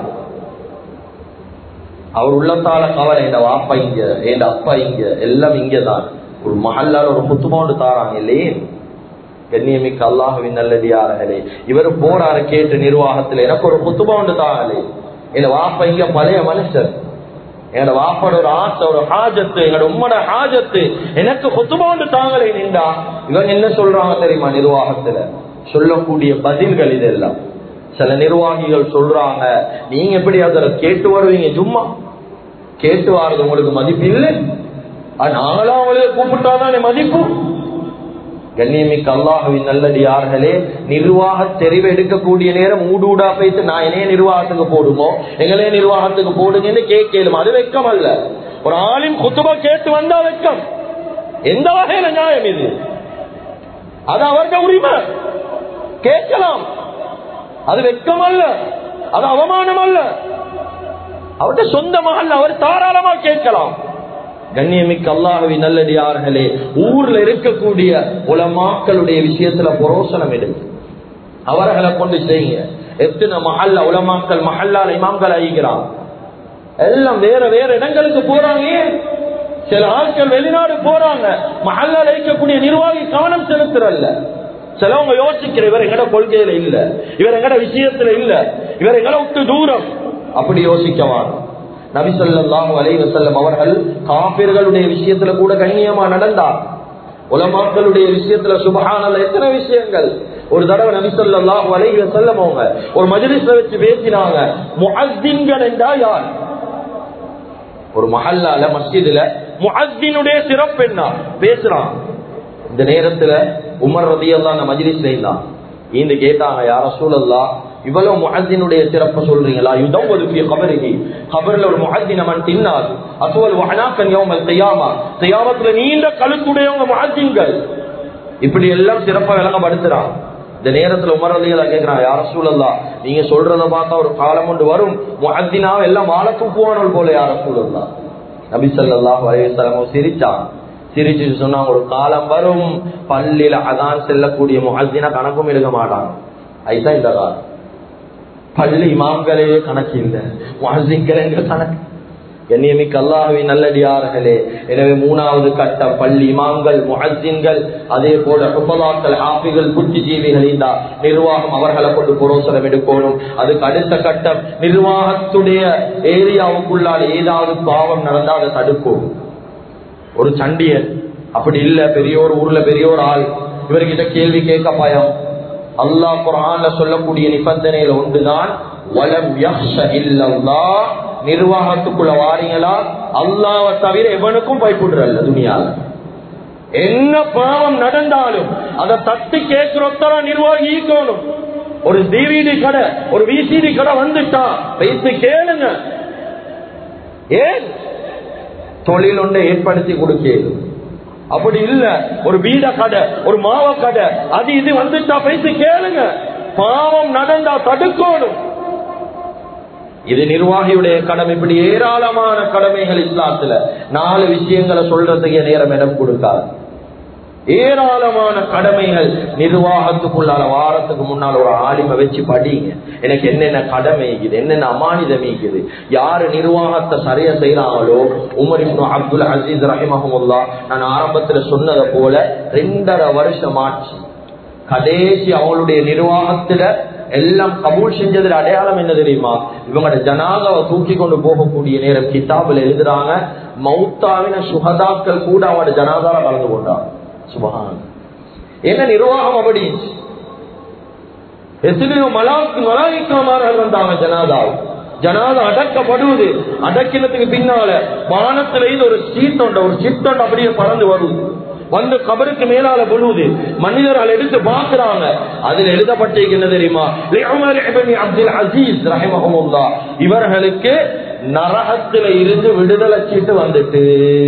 அவர் உள்ளத்தால கவலை, என் வாப்பா இங்க, என் அப்பா இங்க, எல்லாம் இங்கதான். ஒரு மஹல்லால ஒரு குத்துபாண்டு தாராங்க இல்லையே. கண்ணியமிக்க அல்லாஹ்வின் நல்லடியார்களே, இவர் போறாரு கேட்டு நிர்வாகத்துல, எனக்கு ஒரு குத்துபாண்டு தாங்களே, என் வாப்பா இங்க பழைய மனுஷர், என்னோட வாப்போட ஒரு ஆசை, ஒரு ஹாஜத்து, எங்களோட உம்மோட ஹாஜத்து, எனக்கு குத்துபாண்டு தாங்களே நின்றா இவங்க என்ன சொல்றாங்க தெரியுமா? நிர்வாகத்துல சொல்லக்கூடிய பதில்கள் இதெல்லாம். சில நிர்வாகிகள் சொல்றாங்க, நீங்க எப்படி அதை கேட்டு வருவீங்க? சும்மா கேட்டு வாரது உங்களுக்கு மதிப்பு இல்லை, நாங்களும் அவங்களே கூப்பிட்டாதான் மதிப்பு. கண்ணியமிக்க அல்லாஹ்வின் நல்லடியார்களே, நிர்வாக தெரிவு எடுக்கக்கூடிய நேரம் ஊடூடா போயிட்டு நான் என்னைய நிர்வாகத்துக்கு போடுமோ எங்களே நிர்வாகத்துக்கு போடுங்கன்னு கேட்கலும், அது வெக்கம் அல்ல. ஒரு ஆலிம் குத்துபா கேட்டு வந்தா வெக்கம். எந்த வகையில நியாயம் இது? அது அவர்கள் உரிமை, கேட்கலாம். அது வெக்கம் அல்ல, அது அவமானம் அல்ல. அவருடைய சொந்த மகள், அவர் தாராளமா கேட்கலாம். கண்ணியமிக்க அல்லாஹ்வின் நல்லடியார்களே, ஊர்ல இருக்கக்கூடிய உலமாக்களுடைய விஷயத்துல புரோசனம் எடுத்து அவர்களை கொண்டு செய்யுங்க. எத்தனை மஹல்லா உலமாக்கள் மஹல்லால இமாம்கள் ஆகிக்கிறான், எல்லாம் வேற வேற இடங்களுக்கு போறாங்க. சில ஆட்கள் வெளிநாடு போறாங்க, மஹல்லால இருக்கக்கூடிய நிர்வாகி கவனம் செலுத்துறல்ல. சிலவங்க யோசிக்கிற, இவர் எங்கட கொள்கையில இல்ல, இவர் எங்கட விஷயத்துல இல்ல, இவர் எங்களை விட்டு தூரம், அப்படி யோசிக்கவான். நபி ஸல்லல்லாஹு அலைஹி வஸல்லம் அவர்கள் காபிர்களுடைய விஷயத்துல கூட கண்ணியமா நடந்தார். உலமாக்களுடைய விஷயத்துல சுப்ஹானல்லாஹ் எத்தனை விஷயங்கள். ஒரு தடவை நபி ஸல்லல்லாஹு அலைஹி வஸல்லம் அவங்க ஒரு மஜ்லிஸ்ல வச்சு பேசினாங்க, முஅஸ்ஸின்கள் என்றா யார்? ஒரு மஹல்லால மஸ்ஜிதுல முஅஸ்ஸினுடைய சிறப்பு என்ன பேசுறான். இந்த நேரத்துல உமர் ரலியல்லாஹு அன்ஹு மஜ்லிஸ்ல இருந்தாங்க. இந்த கேட்டாங்க, யா ரசூலல்லாஹ், இவ்வளவு முஅஸ்ஸினுடைய சிறப்பு சொல்றீங்களா? யுதவ்வது ஃபீ கபரிஹி, கபர்ல ஒரு முஅஸ்ஸின் மன் தின்னாஸ் அஸ்வல் வஹனாகன் யௌமல் கியாமா, கியாமத்துல நீண்ட கழுத்துடையவங்க முஅஸ்ஸின்கள். இப்படி எல்லாம் சிறப்பா விளங்கப்படுத்துறான். இந்த நேரத்துல உமர் ரலியல்லாஹு கேக்குறாங்க, யா ரசூலல்லாஹ், நீங்க சொல்றத பார்த்தா ஒரு காலம் ஒன்று வரும் முஅஸ்ஸினாவை எல்லாம் மாலத்து போவானல் போல யா ரசூலல்லாஹ். நபி ஸல்லல்லாஹு அலைஹி வஸல்லம் சிரிச்சான். சிரிச்சு சொன்னாங்க, ஒரு காலம் வரும் பள்ளியில அதான் செல்லக்கூடிய முஅஸ்ஸினா கணக்கும் எடுக்க மாட்டாங்க. ஐசா இந்த காலம் பள்ளி இமாம்களே கணக்கு இல்லை, முஅஸ்ஸின்களே கணக்கு. கண்ணியமிக்க அல்லாஹ்வின் நல்லடியார்களே, எனவே மூணாவது கட்டம் பள்ளி இமாம்கள் முஅஸ்ஸின்கள், அதே போல ஹுஃபலாக்கள் ஹாஃபிகள் புத்திஜீவிகள். இந்த நிர்வாகம் அவர்களை கொண்டு புரோசனம் எடுக்கணும். அதுக்கு அடுத்த கட்டம் நிர்வாகத்துடைய ஏரியாவுக்குள்ளால் ஏதாவது பாவம் நடந்தால் அதை தடுக்கும். ஒரு சண்டியன் அப்படி இல்ல, பெரியோர் ஊர்ல பெரியோர் ஆள், இவர்கிட்ட கேள்வி கேட்க பயம், அல்லாஹ் குர்ஆன்ல சொல்லக்கூடிய நிபந்தனையில ஒன்றுதான் வலம் யஹ்ஷ இல்லல்லாஹ். நிர்வாகத்துக்குள்ள வாரீங்களா அல்லாஹ்வை தவிர எவனுக்கும் பயப்படுறல்ல. துனியால என்ன பாவம் நடந்தாலும் அதை தட்டி கேட்கிறோத்தர நிர்வாகி ஈக்கணும். ஒரு டிவிடி கடை ஒரு விசிடி கடை வந்துட்டா வைத்து கேளுங்க. ஏன் தொழில் ஒன்றை ஏற்படுத்தி கொடுக்கணும். அப்படி இல்ல ஒரு வீட கடை ஒரு மாவ கடை அது இது வந்துட்டா பேசி கேளுங்க. பாவம் நடந்தா தடுக்கணும். இது நிர்வாகியுடைய கடமை. இப்படி ஏராளமான கடமைகள் இஸ்லாத்துல 4 விஷயங்களை சொல்றதுக்கு நேரம் இடம் கொடுக்காது. ஏராளமான கடமைகள் நிர்வாகத்துக்குள்ளால வாரத்துக்கு முன்னால் ஒரு ஆலிமை வச்சு படிங்க. எனக்கு என்னென்ன கடமை இருக்குது, என்னென்ன அமானிதம் இருக்குது, யாரு நிர்வாகத்தை சரியா செய்யறாங்களோ. உமர் இப்னு அப்துல் அசீஸ் ரஹிமஹுல்லாஹ் நான் ஆரம்பத்துல சொன்னதை போல 2.5 வருஷம் ஆச்சு. கடைசி அவங்களுடைய நிர்வாகத்துல எல்லாம் கபூல் செஞ்சதுல அடையாளம் என்ன தெரியுமா? இவங்களோட ஜனாதாவை தூக்கி கொண்டு போகக்கூடிய நேரம் கிதாபில் எழுதுறாங்க, மௌத்தாவின சுஹதாக்கள் கூட அவங்களோட ஜனாதால கலந்து கொண்டாங்க. சுபஹான். என்ன நிர்வாகம் அப்படி. எத்தனையோ மலாயிக்காமார்கள் வந்தாங்க ஜனாதா அடக்கப்படுவது. அடக்கினத்துக்கு பின்னால வானத்துல ஒரு சீத்தொண்ட அப்படியே பறந்து வருது, வந்து கபருக்கு மேலால விழுவுது. மனிதர்கள் எடுத்து பாக்குறாங்க. அதில் எழுதப்பட்டிருக்கு என்ன தெரியுமா? அப்துல் அசீஸ் ரஹிமஹுல்லாஹ் இவர்களுக்கு நரகத்தில இருந்து விடுதலை சீட்டு வந்துட்டு.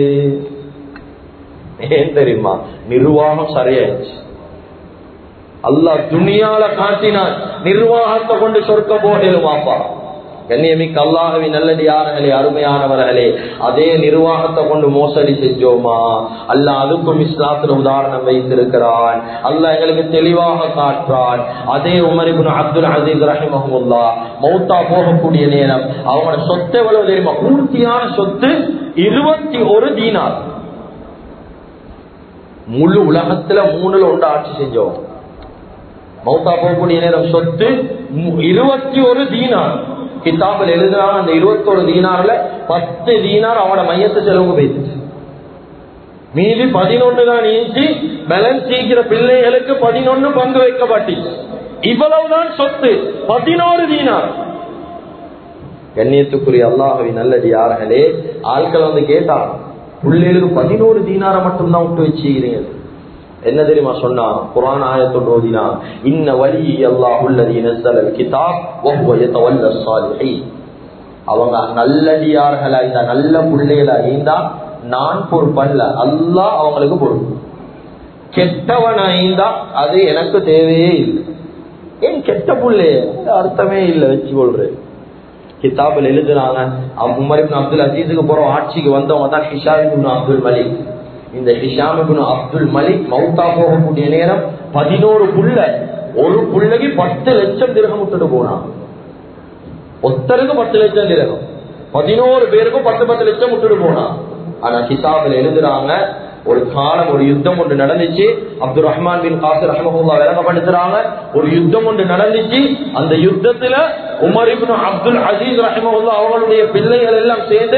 ஏன் தெரியுமா? நிர்வாகம் சரியாயிடுச்சு. அல்லாஹ் துனியால காட்டினான் நிர்வாகத்தை கொண்டு சொர்க்க போகலுமாப்பா. கண்ணியமிக்க அல்லாஹ்வின் நல்லடியார்களே, அருமையானவர்களே, அதே நிர்வாகத்தை கொண்டு மோசடி செஞ்சோமா? அல்லாஹ் அதுக்கும் இஸ்லாத்துல உதாரணம் வைத்திருக்கிறான். அல்லாஹ் எங்களுக்கு தெளிவாக காட்டுறான். அதே உமர் இப்னு அப்துல் அசீஸ் ரஹிமஹுல்லாஹ் மௌத்தா போகக்கூடிய நேரம் அவங்களோட சொத்து எவ்வளவு தெரியுமா? பூர்த்தியான சொத்து 21 தீனார். முழு உலகத்துல 3/1 ஆட்சி செஞ்சோம். மௌத்தா போகக்கூடிய நேரம் சொத்து 21 தீனார். கிதாபில் எழுதுறாங்க அந்த 21 தீனார்ல 10 தீனார் அவனோட மையத்து செலவுக்கு போயிடுச்சு. மீதி 11 தான் ஈச்சி பேலன்ஸ் சீக்கிர பிள்ளைகளுக்கு 11 பங்கு வைக்கப்பட்டுச்சு. இவ்வளவுதான் சொத்து 11 தீனார். கண்ணியத்துக்குரிய அல்லாஹ்வின் நல்லடியார்களே, ஆட்கள் வந்து கேட்டாங்க, பிள்ளைகளுக்கு 11 தீனாரை மட்டும்தான் விட்டு வச்சுக்கிறீங்க. என்ன தெரியுமா சொன்னா? குர்ஆன் ஆயத்தோடு ஓதினா, இன்ன வலி அல்லாஹுல்லதீ நஸலல் கிதாப் வஹுவ யதவல்ல ஸாலிஹீன். அவங்க நல்லடியார்களா இந்த நல்ல பிள்ளைகளா இருந்தா நான் பொறுப்பல்ல, அல்லாஹ் அவங்களுக்கு பொறுப்பு. கெட்டவனா இருந்தா அது எனக்கு தேவையே இல்லை. ஏன் கெட்ட பிள்ளைய அர்த்தமே இல்லை வச்சு கொள்றேன். கிதாபில் எழுதுறாங்க, உமர் இப்னு அப்துல் அசீஸுக்கு போற ஆட்சிக்கு வந்தவங்க தான் ஹிஷாம் இப்னு அப்துல் மலிக். இந்த ஹிஷாம் இப்னு அப்துல் மலிக் மௌத்தா போகக்கூடிய நேரம் 11 புள்ள, ஒரு புள்ளைக்கு 10 லட்சம் திரகம் விட்டுட்டு போனான். ஒருத்தருக்கு 10 லட்சம் திரகம், 11 பேருக்கும் 10 லட்சம் விட்டுட்டு போனான். ஆனா கிதாபில் எழுதுறாங்க, ஒரு காலம் ஒரு யுத்தம் ஒன்று நடந்துச்சு. அப்துல் ரஹ்மான் பின் காசிர் ரஹ்மஹுல்லாஹ் விளங்கப்படுத்துறாங்க, ஒரு யுத்தம் ஒன்று நடந்துச்சு. அந்த யுத்தத்துல உமர் இப்னு அப்துல் அசீஸ் ரஹ்மஹுல்லாஹ் அவங்களுடைய பிள்ளைகள் எல்லாம் சேர்ந்து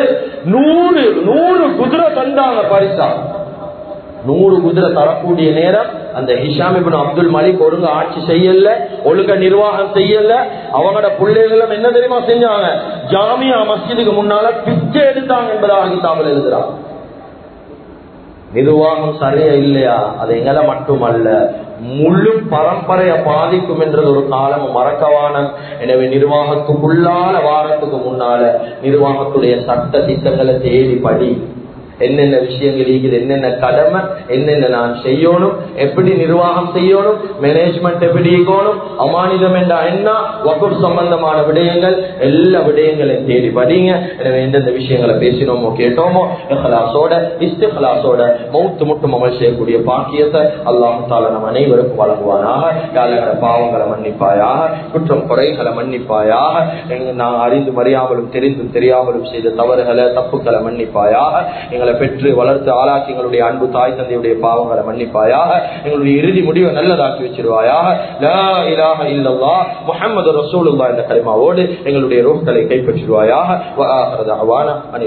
100 குதிரை தந்தாங்க பரிசா. 100 குதிரை தரக்கூடிய நேரம் அந்த ஹிஷாம் இப்னு அப்துல் மலிக் ஒழுங்கு ஆட்சி செய்யல, ஒழுங்க நிர்வாகம் செய்யல. அவங்களோட பிள்ளைகளும் என்ன தெரியுமா செஞ்சாங்க? ஜாமியா மஸ்ஜிதுக்கு முன்னால பிச்சை எடுத்தாங்க என்பதாக கிதாபில் எழுதுறாங்க. நிர்வாகம் சரியா இல்லையா? அது எங்களை மட்டுமல்ல, முழு பரம்பரையை பாதிக்கும் என்றது ஒரு காலம் மறக்கவான. எனவே நிர்வாகத்துக்குள்ளால வாரத்துக்கு முன்னால நிர்வாகத்துடைய சட்ட திட்டங்களை தேடி படி. என்னென்ன விஷயங்கள் இருக்குது, என்னென்ன கடமை, என்னென்ன நான் செய்யணும், எப்படி நிர்வாகம் செய்யணும், மேனேஜ்மெண்ட் எப்படி இருக்கணும், அமானிதம் என்ற என்ன, வகுப்பு சம்பந்தமான விடயங்கள், எல்லா விடயங்களையும் தேடி படிங்க. எனவே எந்தெந்த விஷயங்களை பேசினோமோ கேட்டோமோ இஹ்லாஸோட இஸ்திக்லாஸோட மௌத்து முட்டும் அமல் செய்யக்கூடிய பாக்கியத்தை அல்லாஹ் தஆலா நம் அனைவருக்கும் வழங்குவானாக. யாழகர பாவங்களை மன்னிப்பாயாக, குற்றம் குறைகளை மன்னிப்பாயாக, நான் அறிந்தும் அறியாமலும் தெரிந்தும் தெரியாமலும் செய்த தவறுகளை தப்புக்களை மன்னிப்பாயாக. பெற்று வளர்த்து ஆளாக்கி எங்களுடைய அன்பு தாய் தந்தையுடைய பாவங்களை மன்னிப்பாயாக. எங்களுடைய இறுதி முடிவை நல்லதாக்கி வச்சிருவாயாக. லா இலாஹ இல்லல்லாஹ் முஹம்மது ரசூலுல்லாஹ் என்ற கலிமாவோடு எங்களுடைய ரூஹ்களை கைப்பற்றிடுவாயாக. வ ஆகிரு தஅவானா